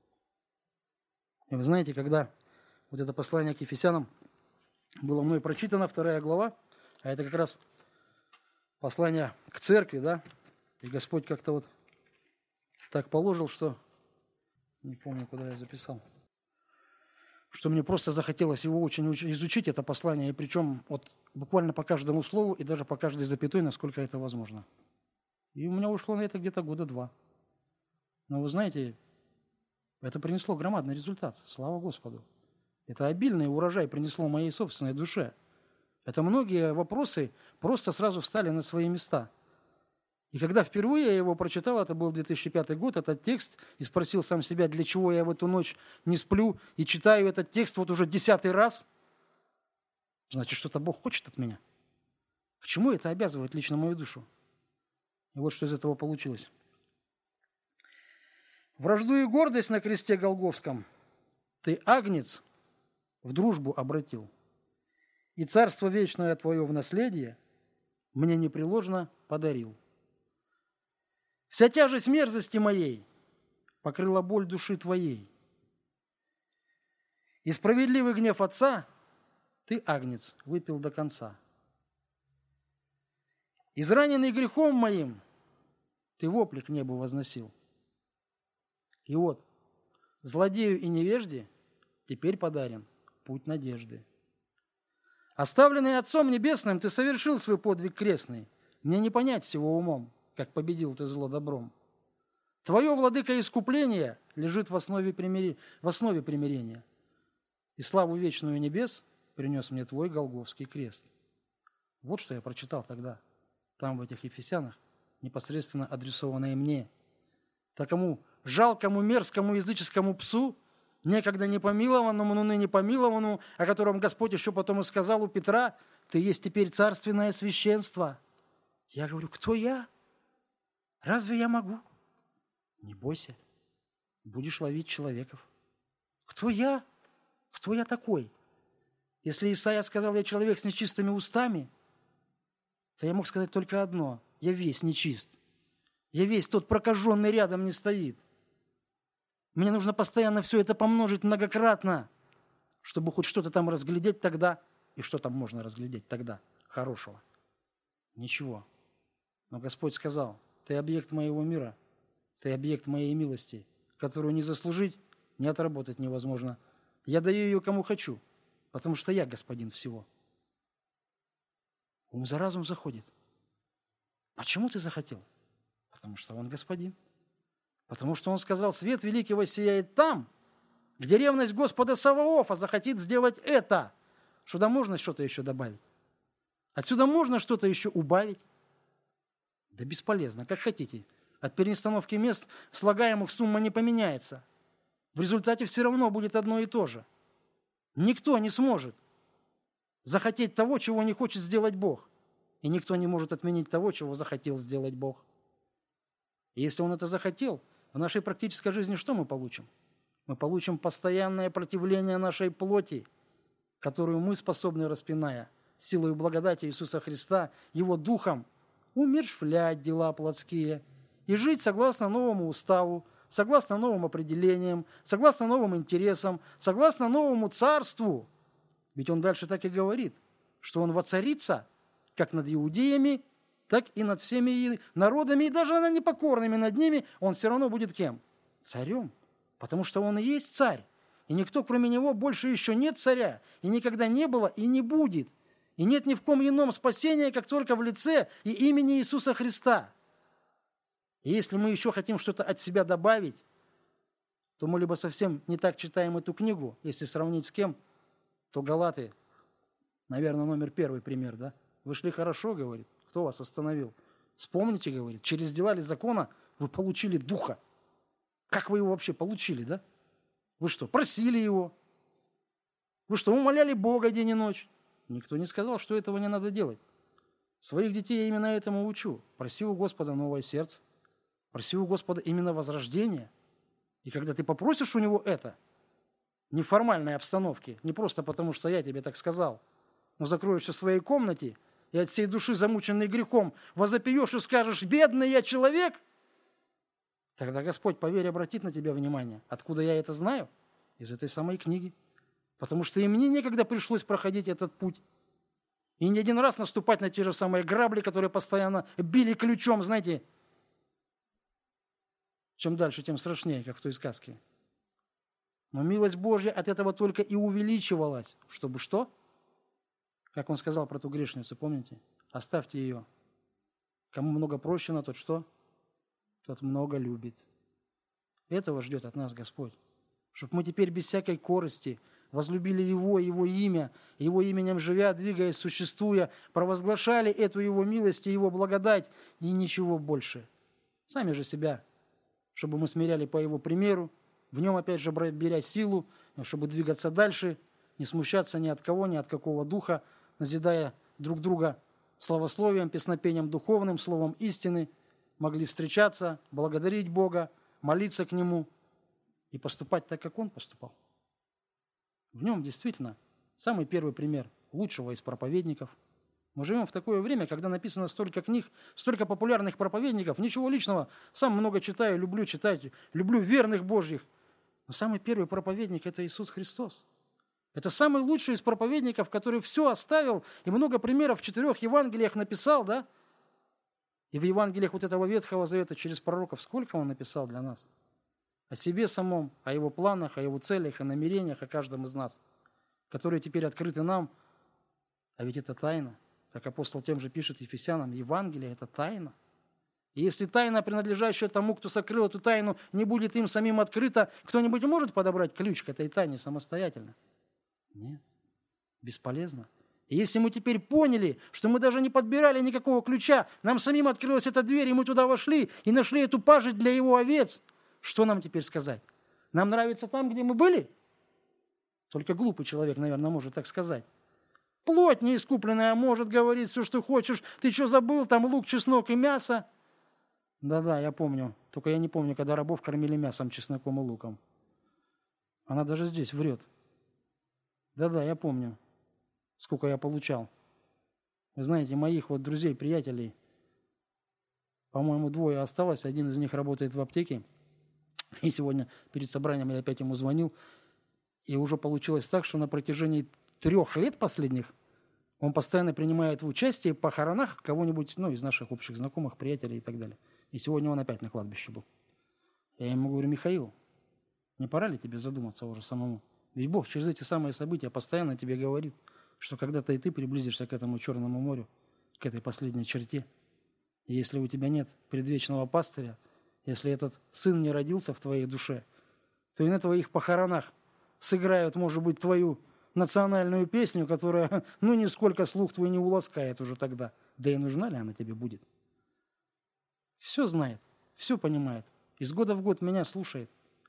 И вы знаете, когда вот это послание к Ефесянам было мной прочитано, 2 глава, а это как раз послание к церкви, да, и Господь как-то вот так положил, что, не помню, куда я записал, что мне просто захотелось его очень изучить, это послание, и причем вот буквально по каждому слову и даже по каждой запятой, насколько это возможно. И у меня ушло на это где-то 2 года. Но вы знаете, это принесло громадный результат, слава Господу. Это обильный урожай принесло моей собственной душе. Это многие вопросы просто сразу встали на свои места. И когда впервые я его прочитал, это был 2005 год, этот текст, и спросил сам себя, для чего я в эту ночь не сплю и читаю этот текст вот уже 10-й раз, значит, что-то Бог хочет от меня. К чему это обязывает лично мою душу? И вот что из этого получилось. Вражду и гордость на кресте Голгофском ты, агнец, в дружбу обратил, и царство вечное твое в наследие мне непреложно подарил. Вся тяжесть мерзости моей покрыла боль души твоей. И справедливый гнев Отца ты, агнец, выпил до конца. Израненный грехом моим ты вопли к небу возносил. И вот, злодею и невежде теперь подарен путь надежды. Оставленный Отцом Небесным, ты совершил свой подвиг крестный. Мне не понять всего умом, как победил ты зло добром. Твое, владыка, искупление лежит в основе примирения. И славу вечную небес принес мне твой Голгофский крест. Вот что я прочитал тогда, там в этих Ефесянах, непосредственно адресованное мне. Такому жалкому, мерзкому языческому псу, некогда непомилованному, но ныне помилованному, о котором Господь еще потом и сказал у Петра, ты есть теперь царственное священство. Я говорю, кто я? Разве я могу? Не бойся, будешь ловить человеков. Кто я? Кто я такой? Если Исаия сказал, я человек с нечистыми устами, то я мог сказать только одно, я весь нечист. Я весь тот прокаженный рядом не стоит. Мне нужно постоянно все это помножить многократно, чтобы хоть что-то там разглядеть тогда. И что там можно разглядеть тогда хорошего? Ничего. Но Господь сказал, ты объект моего мира, ты объект моей милости, которую не заслужить, не отработать невозможно. Я даю ее кому хочу, потому что я господин всего. Ум за разум заходит. Почему ты захотел? Потому что он господин. Потому что он сказал, свет великий воссияет там, где ревность Господа Саваофа захотит сделать это. Сюда можно что-то еще добавить? Отсюда можно что-то еще убавить? Да бесполезно, как хотите. От перестановки мест слагаемых сумма не поменяется. В результате все равно будет одно и то же. Никто не сможет захотеть того, чего не хочет сделать Бог. И никто не может отменить того, чего захотел сделать Бог. И если Он это захотел, в нашей практической жизни что мы получим? Мы получим постоянное противление нашей плоти, которую мы способны, распиная силой благодати Иисуса Христа, Его Духом, умерщвлять дела плотские и жить согласно новому уставу, согласно новым определениям, согласно новым интересам, согласно новому царству. Ведь Он дальше так и говорит, что Он воцарится как над иудеями, так и над всеми народами, и даже над непокорными над ними Он все равно будет кем? Царем. Потому что Он и есть царь. И никто, кроме Него, больше еще нет царя. И никогда не было, и не будет. И нет ни в ком ином спасения, как только в лице и имени Иисуса Христа. И если мы еще хотим что-то от себя добавить, то мы либо совсем не так читаем эту книгу, если сравнить с кем, то Галаты, наверное, номер 1 пример, да? Вы шли хорошо, говорит, кто вас остановил? Вспомните, говорит, через дела ли закона вы получили Духа. Как вы его вообще получили, да? Вы что, просили его? Вы что, умоляли Бога день и ночь? Никто не сказал, что этого не надо делать. Своих детей я именно этому учу. Проси у Господа новое сердце. Проси у Господа именно возрождение. И когда ты попросишь у Него это, не в формальной обстановке, не просто потому, что я тебе так сказал, но закроешься в своей комнате и от всей души, замученной грехом, возопьешь и скажешь, бедный я человек, тогда Господь, поверь, обратит на тебя внимание. Откуда я это знаю? Из этой самой книги. Потому что и мне некогда пришлось проходить этот путь. И не один раз наступать на те же самые грабли, которые постоянно били ключом, знаете. Чем дальше, тем страшнее, как в той сказке. Но милость Божья от этого только и увеличивалась. Чтобы что? Как он сказал про ту грешницу, помните? Оставьте ее. Кому много прощено, тот что? Тот много любит. Этого ждет от нас Господь. Чтобы мы теперь без всякой корысти возлюбили Его, Его имя, Его именем живя, двигаясь, существуя, провозглашали эту Его милость и Его благодать, и ничего больше. Сами же себя, чтобы мы смиряли по Его примеру, в Нем, опять же, беря силу, чтобы двигаться дальше, не смущаться ни от кого, ни от какого духа, назидая друг друга славословием, песнопением духовным, словом истины, могли встречаться, благодарить Бога, молиться к Нему и поступать так, как Он поступал. В Нем действительно самый первый пример лучшего из проповедников. Мы живем в такое время, когда написано столько книг, столько популярных проповедников, ничего личного, сам много читаю, люблю читать, люблю верных Божьих. Но самый первый проповедник – это Иисус Христос. Это самый лучший из проповедников, который все оставил и много примеров в 4 Евангелиях написал, да? И в Евангелиях вот этого Ветхого Завета через пророков сколько он написал для нас? О себе самом, о его планах, о его целях, о намерениях, о каждом из нас, которые теперь открыты нам. А ведь это тайна. Как апостол тем же пишет Ефесянам, Евангелие – это тайна. И если тайна, принадлежащая тому, кто сокрыл эту тайну, не будет им самим открыта, кто-нибудь может подобрать ключ к этой тайне самостоятельно? Нет, бесполезно. И если мы теперь поняли, что мы даже не подбирали никакого ключа, нам самим открылась эта дверь, и мы туда вошли, и нашли эту пажить для его овец, что нам теперь сказать? Нам нравится там, где мы были? Только глупый человек, наверное, может так сказать. Плоть неискупленная может говорить все, что хочешь. Ты что забыл? Там лук, чеснок и мясо. Да-да, я помню. Только я не помню, когда рабов кормили мясом, чесноком и луком. Она даже здесь врет. Да-да, я помню, сколько я получал. Вы знаете, моих вот друзей, приятелей, по-моему, 2 осталось. Один из них работает в аптеке. И сегодня перед собранием я опять ему звонил. И уже получилось так, что на протяжении 3 лет последних он постоянно принимает в участии в похоронах кого-нибудь, из наших общих знакомых, приятелей и так далее. И сегодня он опять на кладбище был. Я ему говорю: Михаил, не пора ли тебе задуматься уже самому? Ведь Бог через эти самые события постоянно тебе говорит, что когда-то и ты приблизишься к этому Черному морю, к этой последней черте. И если у тебя нет предвечного пастыря, если этот сын не родился в твоей душе, то и на твоих похоронах сыграют, может быть, твою национальную песню, которая, нисколько слух твой не уласкает уже тогда. Да и нужна ли она тебе будет? Все знает, все понимает. Из года в год меня слушает.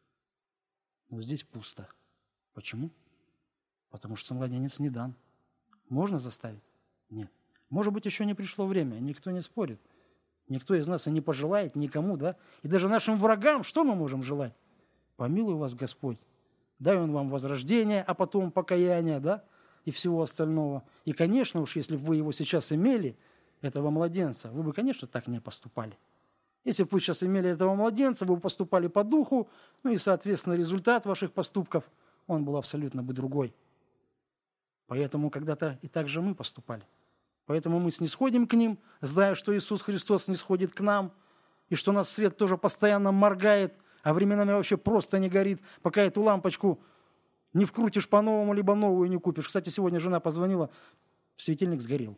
Но здесь пусто. Почему? Потому что младенец не дан. Можно заставить? Нет. Может быть, еще не пришло время, никто не спорит. Никто из нас и не пожелает никому, да? И даже нашим врагам что мы можем желать? Помилуй вас Господь. Дай Он вам возрождение, а потом покаяние, да? И всего остального. И, конечно уж, если бы вы его сейчас имели, этого младенца, вы бы, конечно, так не поступали. Если бы вы сейчас имели этого младенца, вы бы поступали по духу, и, соответственно, результат ваших поступков, он был абсолютно бы другой. Поэтому когда-то и так же мы поступали. Поэтому мы снисходим к ним, зная, что Иисус Христос снисходит к нам, и что нас свет тоже постоянно моргает, а временами вообще просто не горит, пока эту лампочку не вкрутишь по-новому, либо новую не купишь. Кстати, сегодня жена позвонила, светильник сгорел.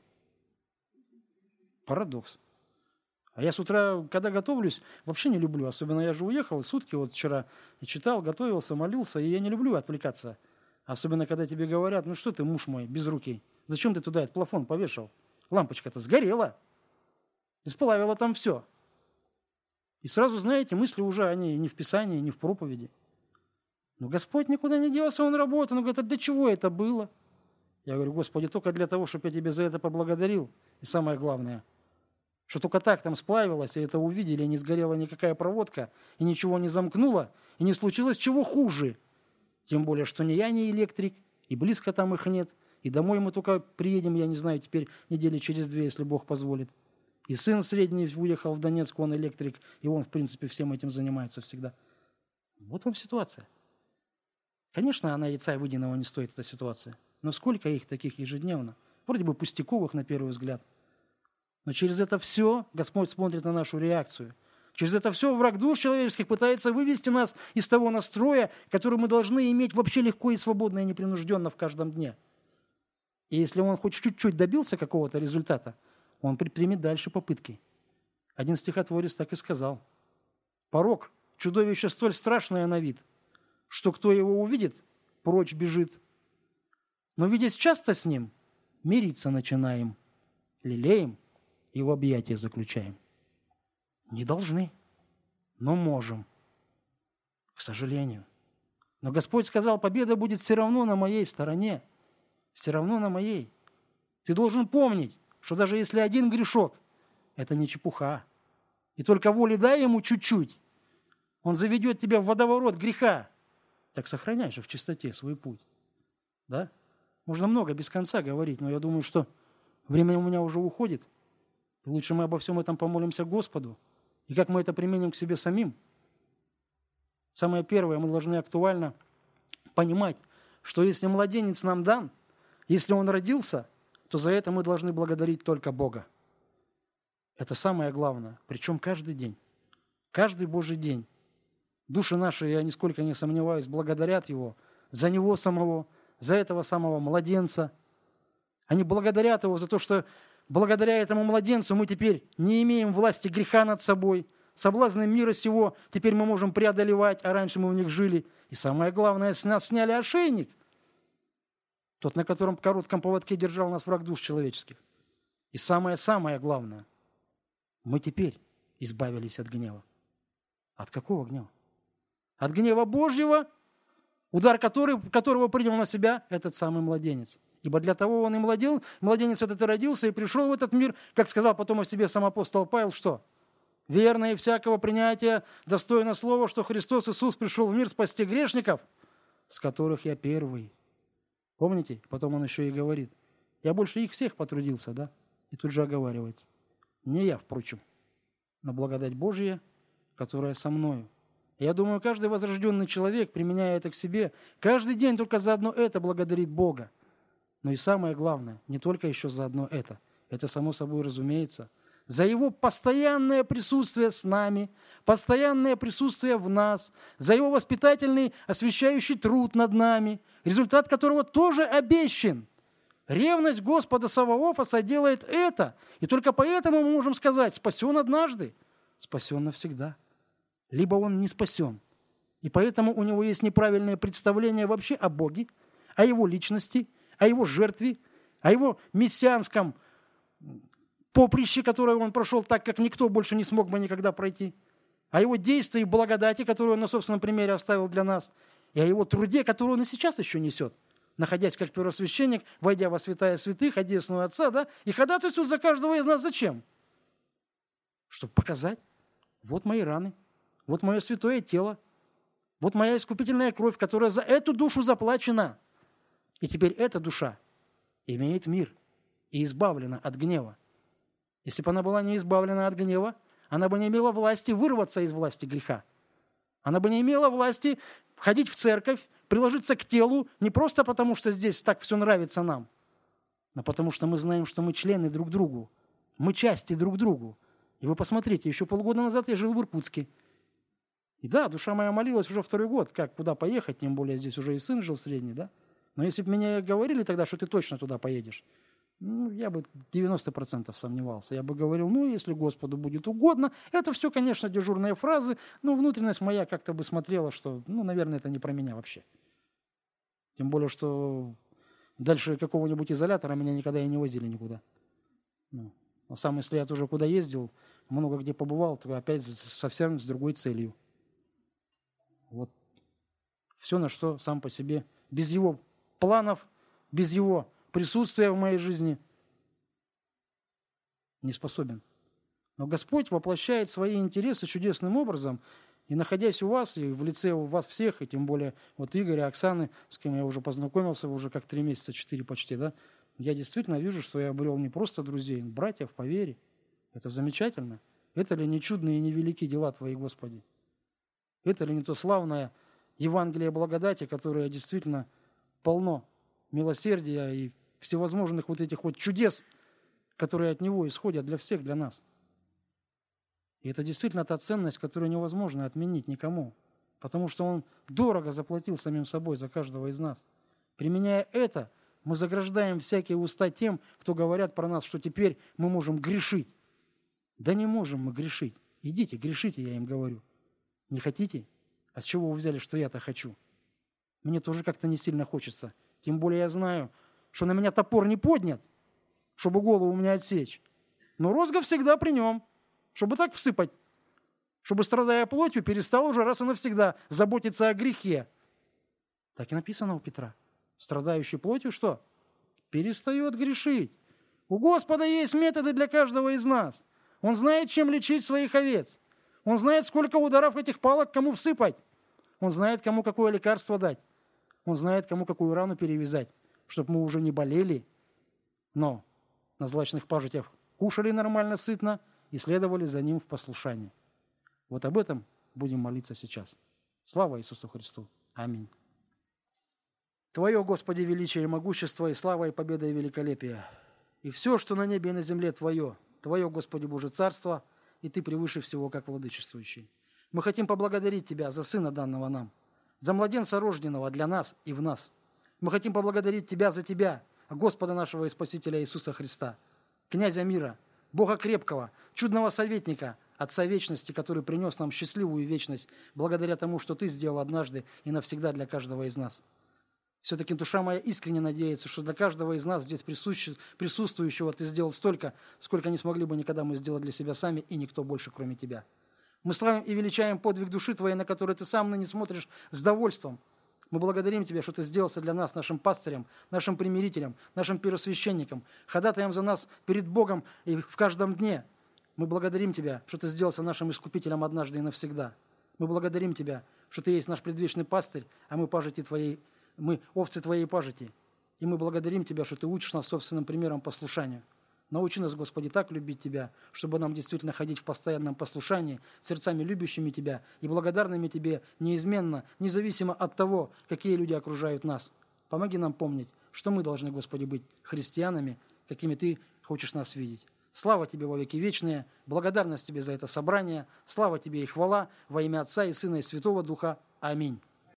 Парадокс. А я с утра, когда готовлюсь, вообще не люблю. Особенно я же уехал, и сутки вот вчера читал, готовился, молился, и я не люблю отвлекаться. Особенно, когда тебе говорят: что ты, муж мой, безрукий, зачем ты туда этот плафон повешал? Лампочка-то сгорела. И сплавила там все. И сразу, знаете, мысли уже, они не в Писании, не в проповеди. Но Господь никуда не делся, Он работает. Он говорит: а для чего это было? Я говорю: Господи, только для того, чтобы я Тебя за это поблагодарил. И самое главное, что только так там сплавилось, и это увидели, и не сгорела никакая проводка, и ничего не замкнуло, и не случилось чего хуже. Тем более, что ни я, ни электрик, и близко там их нет, и домой мы только приедем, я не знаю, теперь недели через 2, если Бог позволит. И сын средний уехал в Донецк, он электрик, и он, в принципе, всем этим занимается всегда. Вот вам ситуация. Конечно, она яйца выеденного не стоит, эта ситуация. Но сколько их таких ежедневно? вроде бы пустяковых на первый взгляд. Но через это все Господь смотрит на нашу реакцию. Через это все враг душ человеческих пытается вывести нас из того настроя, который мы должны иметь вообще легко и свободно и непринужденно в каждом дне. И если он хоть чуть-чуть добился какого-то результата, он предпримет дальше попытки. Один стихотворец так и сказал. «Порок – чудовище столь страшное на вид, что кто его увидит, прочь бежит. Но, видясь часто с ним, мириться начинаем, лелеем и в объятия заключаем». Не должны, но можем, к сожалению. Но Господь сказал, победа будет все равно на моей стороне, все равно на моей. Ты должен помнить, что даже если один грешок, это не чепуха. И только воли дай ему чуть-чуть, он заведет тебя в водоворот греха. Так сохраняй же в чистоте свой путь. Да? Можно много без конца говорить, но я думаю, что время у меня уже уходит. Лучше мы обо всем этом помолимся Господу. И как мы это применим к себе самим? Самое первое, мы должны актуально понимать, что если младенец нам дан, если он родился, то за это мы должны благодарить только Бога. Это самое главное. Причем каждый день. Каждый Божий день. Души наши, я нисколько не сомневаюсь, благодарят Его за Него самого, за этого самого младенца. Они благодарят Его за то, что благодаря этому младенцу мы теперь не имеем власти греха над собой. Соблазны мира сего теперь мы можем преодолевать, а раньше мы в них жили. И самое главное, с нас сняли ошейник. Тот, на котором в коротком поводке держал нас враг душ человеческих. И самое-самое главное, мы теперь избавились от гнева. От какого гнева? От гнева Божьего, удар которого принял на себя этот самый младенец. Ибо для того он и младенец этот и родился, и пришел в этот мир, как сказал потом о себе сам апостол Павел, что? Верно и всякого принятия достойно слова, что Христос Иисус пришел в мир спасти грешников, с которых я первый. Помните? Потом он еще и говорит, я больше их всех потрудился, да? И тут же оговаривается. Не я, впрочем, но благодать Божия, которая со мною. Я думаю, каждый возрожденный человек, применяя это к себе, каждый день только заодно это благодарит Бога. Но и самое главное, не только еще заодно это само собой разумеется, за Его постоянное присутствие с нами, постоянное присутствие в нас, за Его воспитательный, освящающий труд над нами, результат которого тоже обещан. Ревность Господа Саваофа соделает это, и только поэтому мы можем сказать, спасен однажды, спасен навсегда. Либо он не спасен, и поэтому у него есть неправильное представление вообще о Боге, о Его личности, о Его жертве, о Его мессианском поприще, которое Он прошел так, как никто больше не смог бы никогда пройти, о Его действии и благодати, которую Он на собственном примере оставил для нас, и о Его труде, который Он и сейчас еще несет, находясь как первосвященник, войдя во святая святых, одесную Отца, да, и ходатайствует за каждого из нас зачем? Чтобы показать, вот мои раны, вот мое святое тело, вот моя искупительная кровь, которая за эту душу заплачена. И теперь эта душа имеет мир и избавлена от гнева. Если бы она была не избавлена от гнева, она бы не имела власти вырваться из власти греха. Она бы не имела власти ходить в церковь, приложиться к телу не просто потому, что здесь так все нравится нам, но потому что мы знаем, что мы члены друг другу, мы части друг другу. И вы посмотрите, еще полгода назад я жил в Иркутске. И да, душа моя молилась уже второй год, как, куда поехать, тем более здесь уже и сын жил средний, да? Но если бы меня говорили тогда, что ты точно туда поедешь, я бы 90% сомневался. Я бы говорил, если Господу будет угодно. Это все, конечно, дежурные фразы, но внутренность моя как-то бы смотрела, что, наверное, это не про меня вообще. Тем более, что дальше какого-нибудь изолятора меня никогда и не возили никуда. А сам, если я тоже куда ездил, много где побывал, то опять совсем с другой целью. Вот. Все, на что сам по себе, без Его планов, без Его присутствия в моей жизни не способен. Но Господь воплощает свои интересы чудесным образом, и находясь у вас, и в лице у вас всех, и тем более вот Игоря, Оксаны, с кем я уже познакомился, уже как 3 месяца, 4 почти, да, я действительно вижу, что я обрел не просто друзей, братьев по вере. Это замечательно. Это ли не чудные и не велики дела Твои, Господи? Это ли не то славное Евангелие благодати, которое действительно полно милосердия и всевозможных вот этих вот чудес, которые от Него исходят для всех, для нас. И это действительно та ценность, которую невозможно отменить никому, потому что Он дорого заплатил самим собой за каждого из нас. Применяя это, мы заграждаем всякие уста тем, кто говорят про нас, что теперь мы можем грешить. Да не можем мы грешить. Идите, грешите, я им говорю. Не хотите? А с чего вы взяли, что я-то хочу? Мне тоже как-то не сильно хочется. Тем более я знаю, что на меня топор не поднят, чтобы голову у меня отсечь. Но розга всегда при нем, чтобы так всыпать, чтобы, страдая плотью, перестал уже раз и навсегда заботиться о грехе. Так и написано у Петра. Страдающий плотью что? Перестает грешить. У Господа есть методы для каждого из нас. Он знает, чем лечить своих овец. Он знает, сколько ударов этих палок кому всыпать. Он знает, кому какое лекарство дать. Он знает, кому какую рану перевязать, чтобы мы уже не болели, но на злачных пажитях кушали нормально, сытно и следовали за Ним в послушании. Вот об этом будем молиться сейчас. Слава Иисусу Христу. Аминь. Твое, Господи, величие и могущество, и слава, и победа, и великолепие. И все, что на небе и на земле, Твое. Твое, Господи, Божие Царство, и Ты превыше всего, как владычествующий. Мы хотим поблагодарить Тебя за Сына, данного нам, за младенца, рожденного для нас и в нас. Мы хотим поблагодарить Тебя за Тебя, Господа нашего и Спасителя Иисуса Христа, Князя мира, Бога крепкого, чудного советника, Отца вечности, который принес нам счастливую вечность, благодаря тому, что Ты сделал однажды и навсегда для каждого из нас. Все-таки душа моя искренне надеется, что для каждого из нас здесь присутствующего Ты сделал столько, сколько не смогли бы никогда мы сделать для себя сами и никто больше, кроме Тебя. Мы славим и величаем подвиг души Твоей, на который Ты сам ныне смотришь с довольством. Мы благодарим Тебя, что Ты сделался для нас нашим пастырем, нашим примирителем, нашим первосвященником, ходатаем за нас перед Богом и в каждом дне. Мы благодарим Тебя, что Ты сделался нашим искупителем однажды и навсегда. Мы благодарим Тебя, что Ты есть наш предвечный пастырь, а мы овцы Твоей пажити. И мы благодарим Тебя, что Ты учишь нас собственным примером послушанию. Научи нас, Господи, так любить Тебя, чтобы нам действительно ходить в постоянном послушании, сердцами любящими Тебя и благодарными Тебе неизменно, независимо от того, какие люди окружают нас. Помоги нам помнить, что мы должны, Господи, быть христианами, какими Ты хочешь нас видеть. Слава Тебе во веки вечные, благодарность Тебе за это собрание, слава Тебе и хвала во имя Отца и Сына и Святого Духа. Аминь.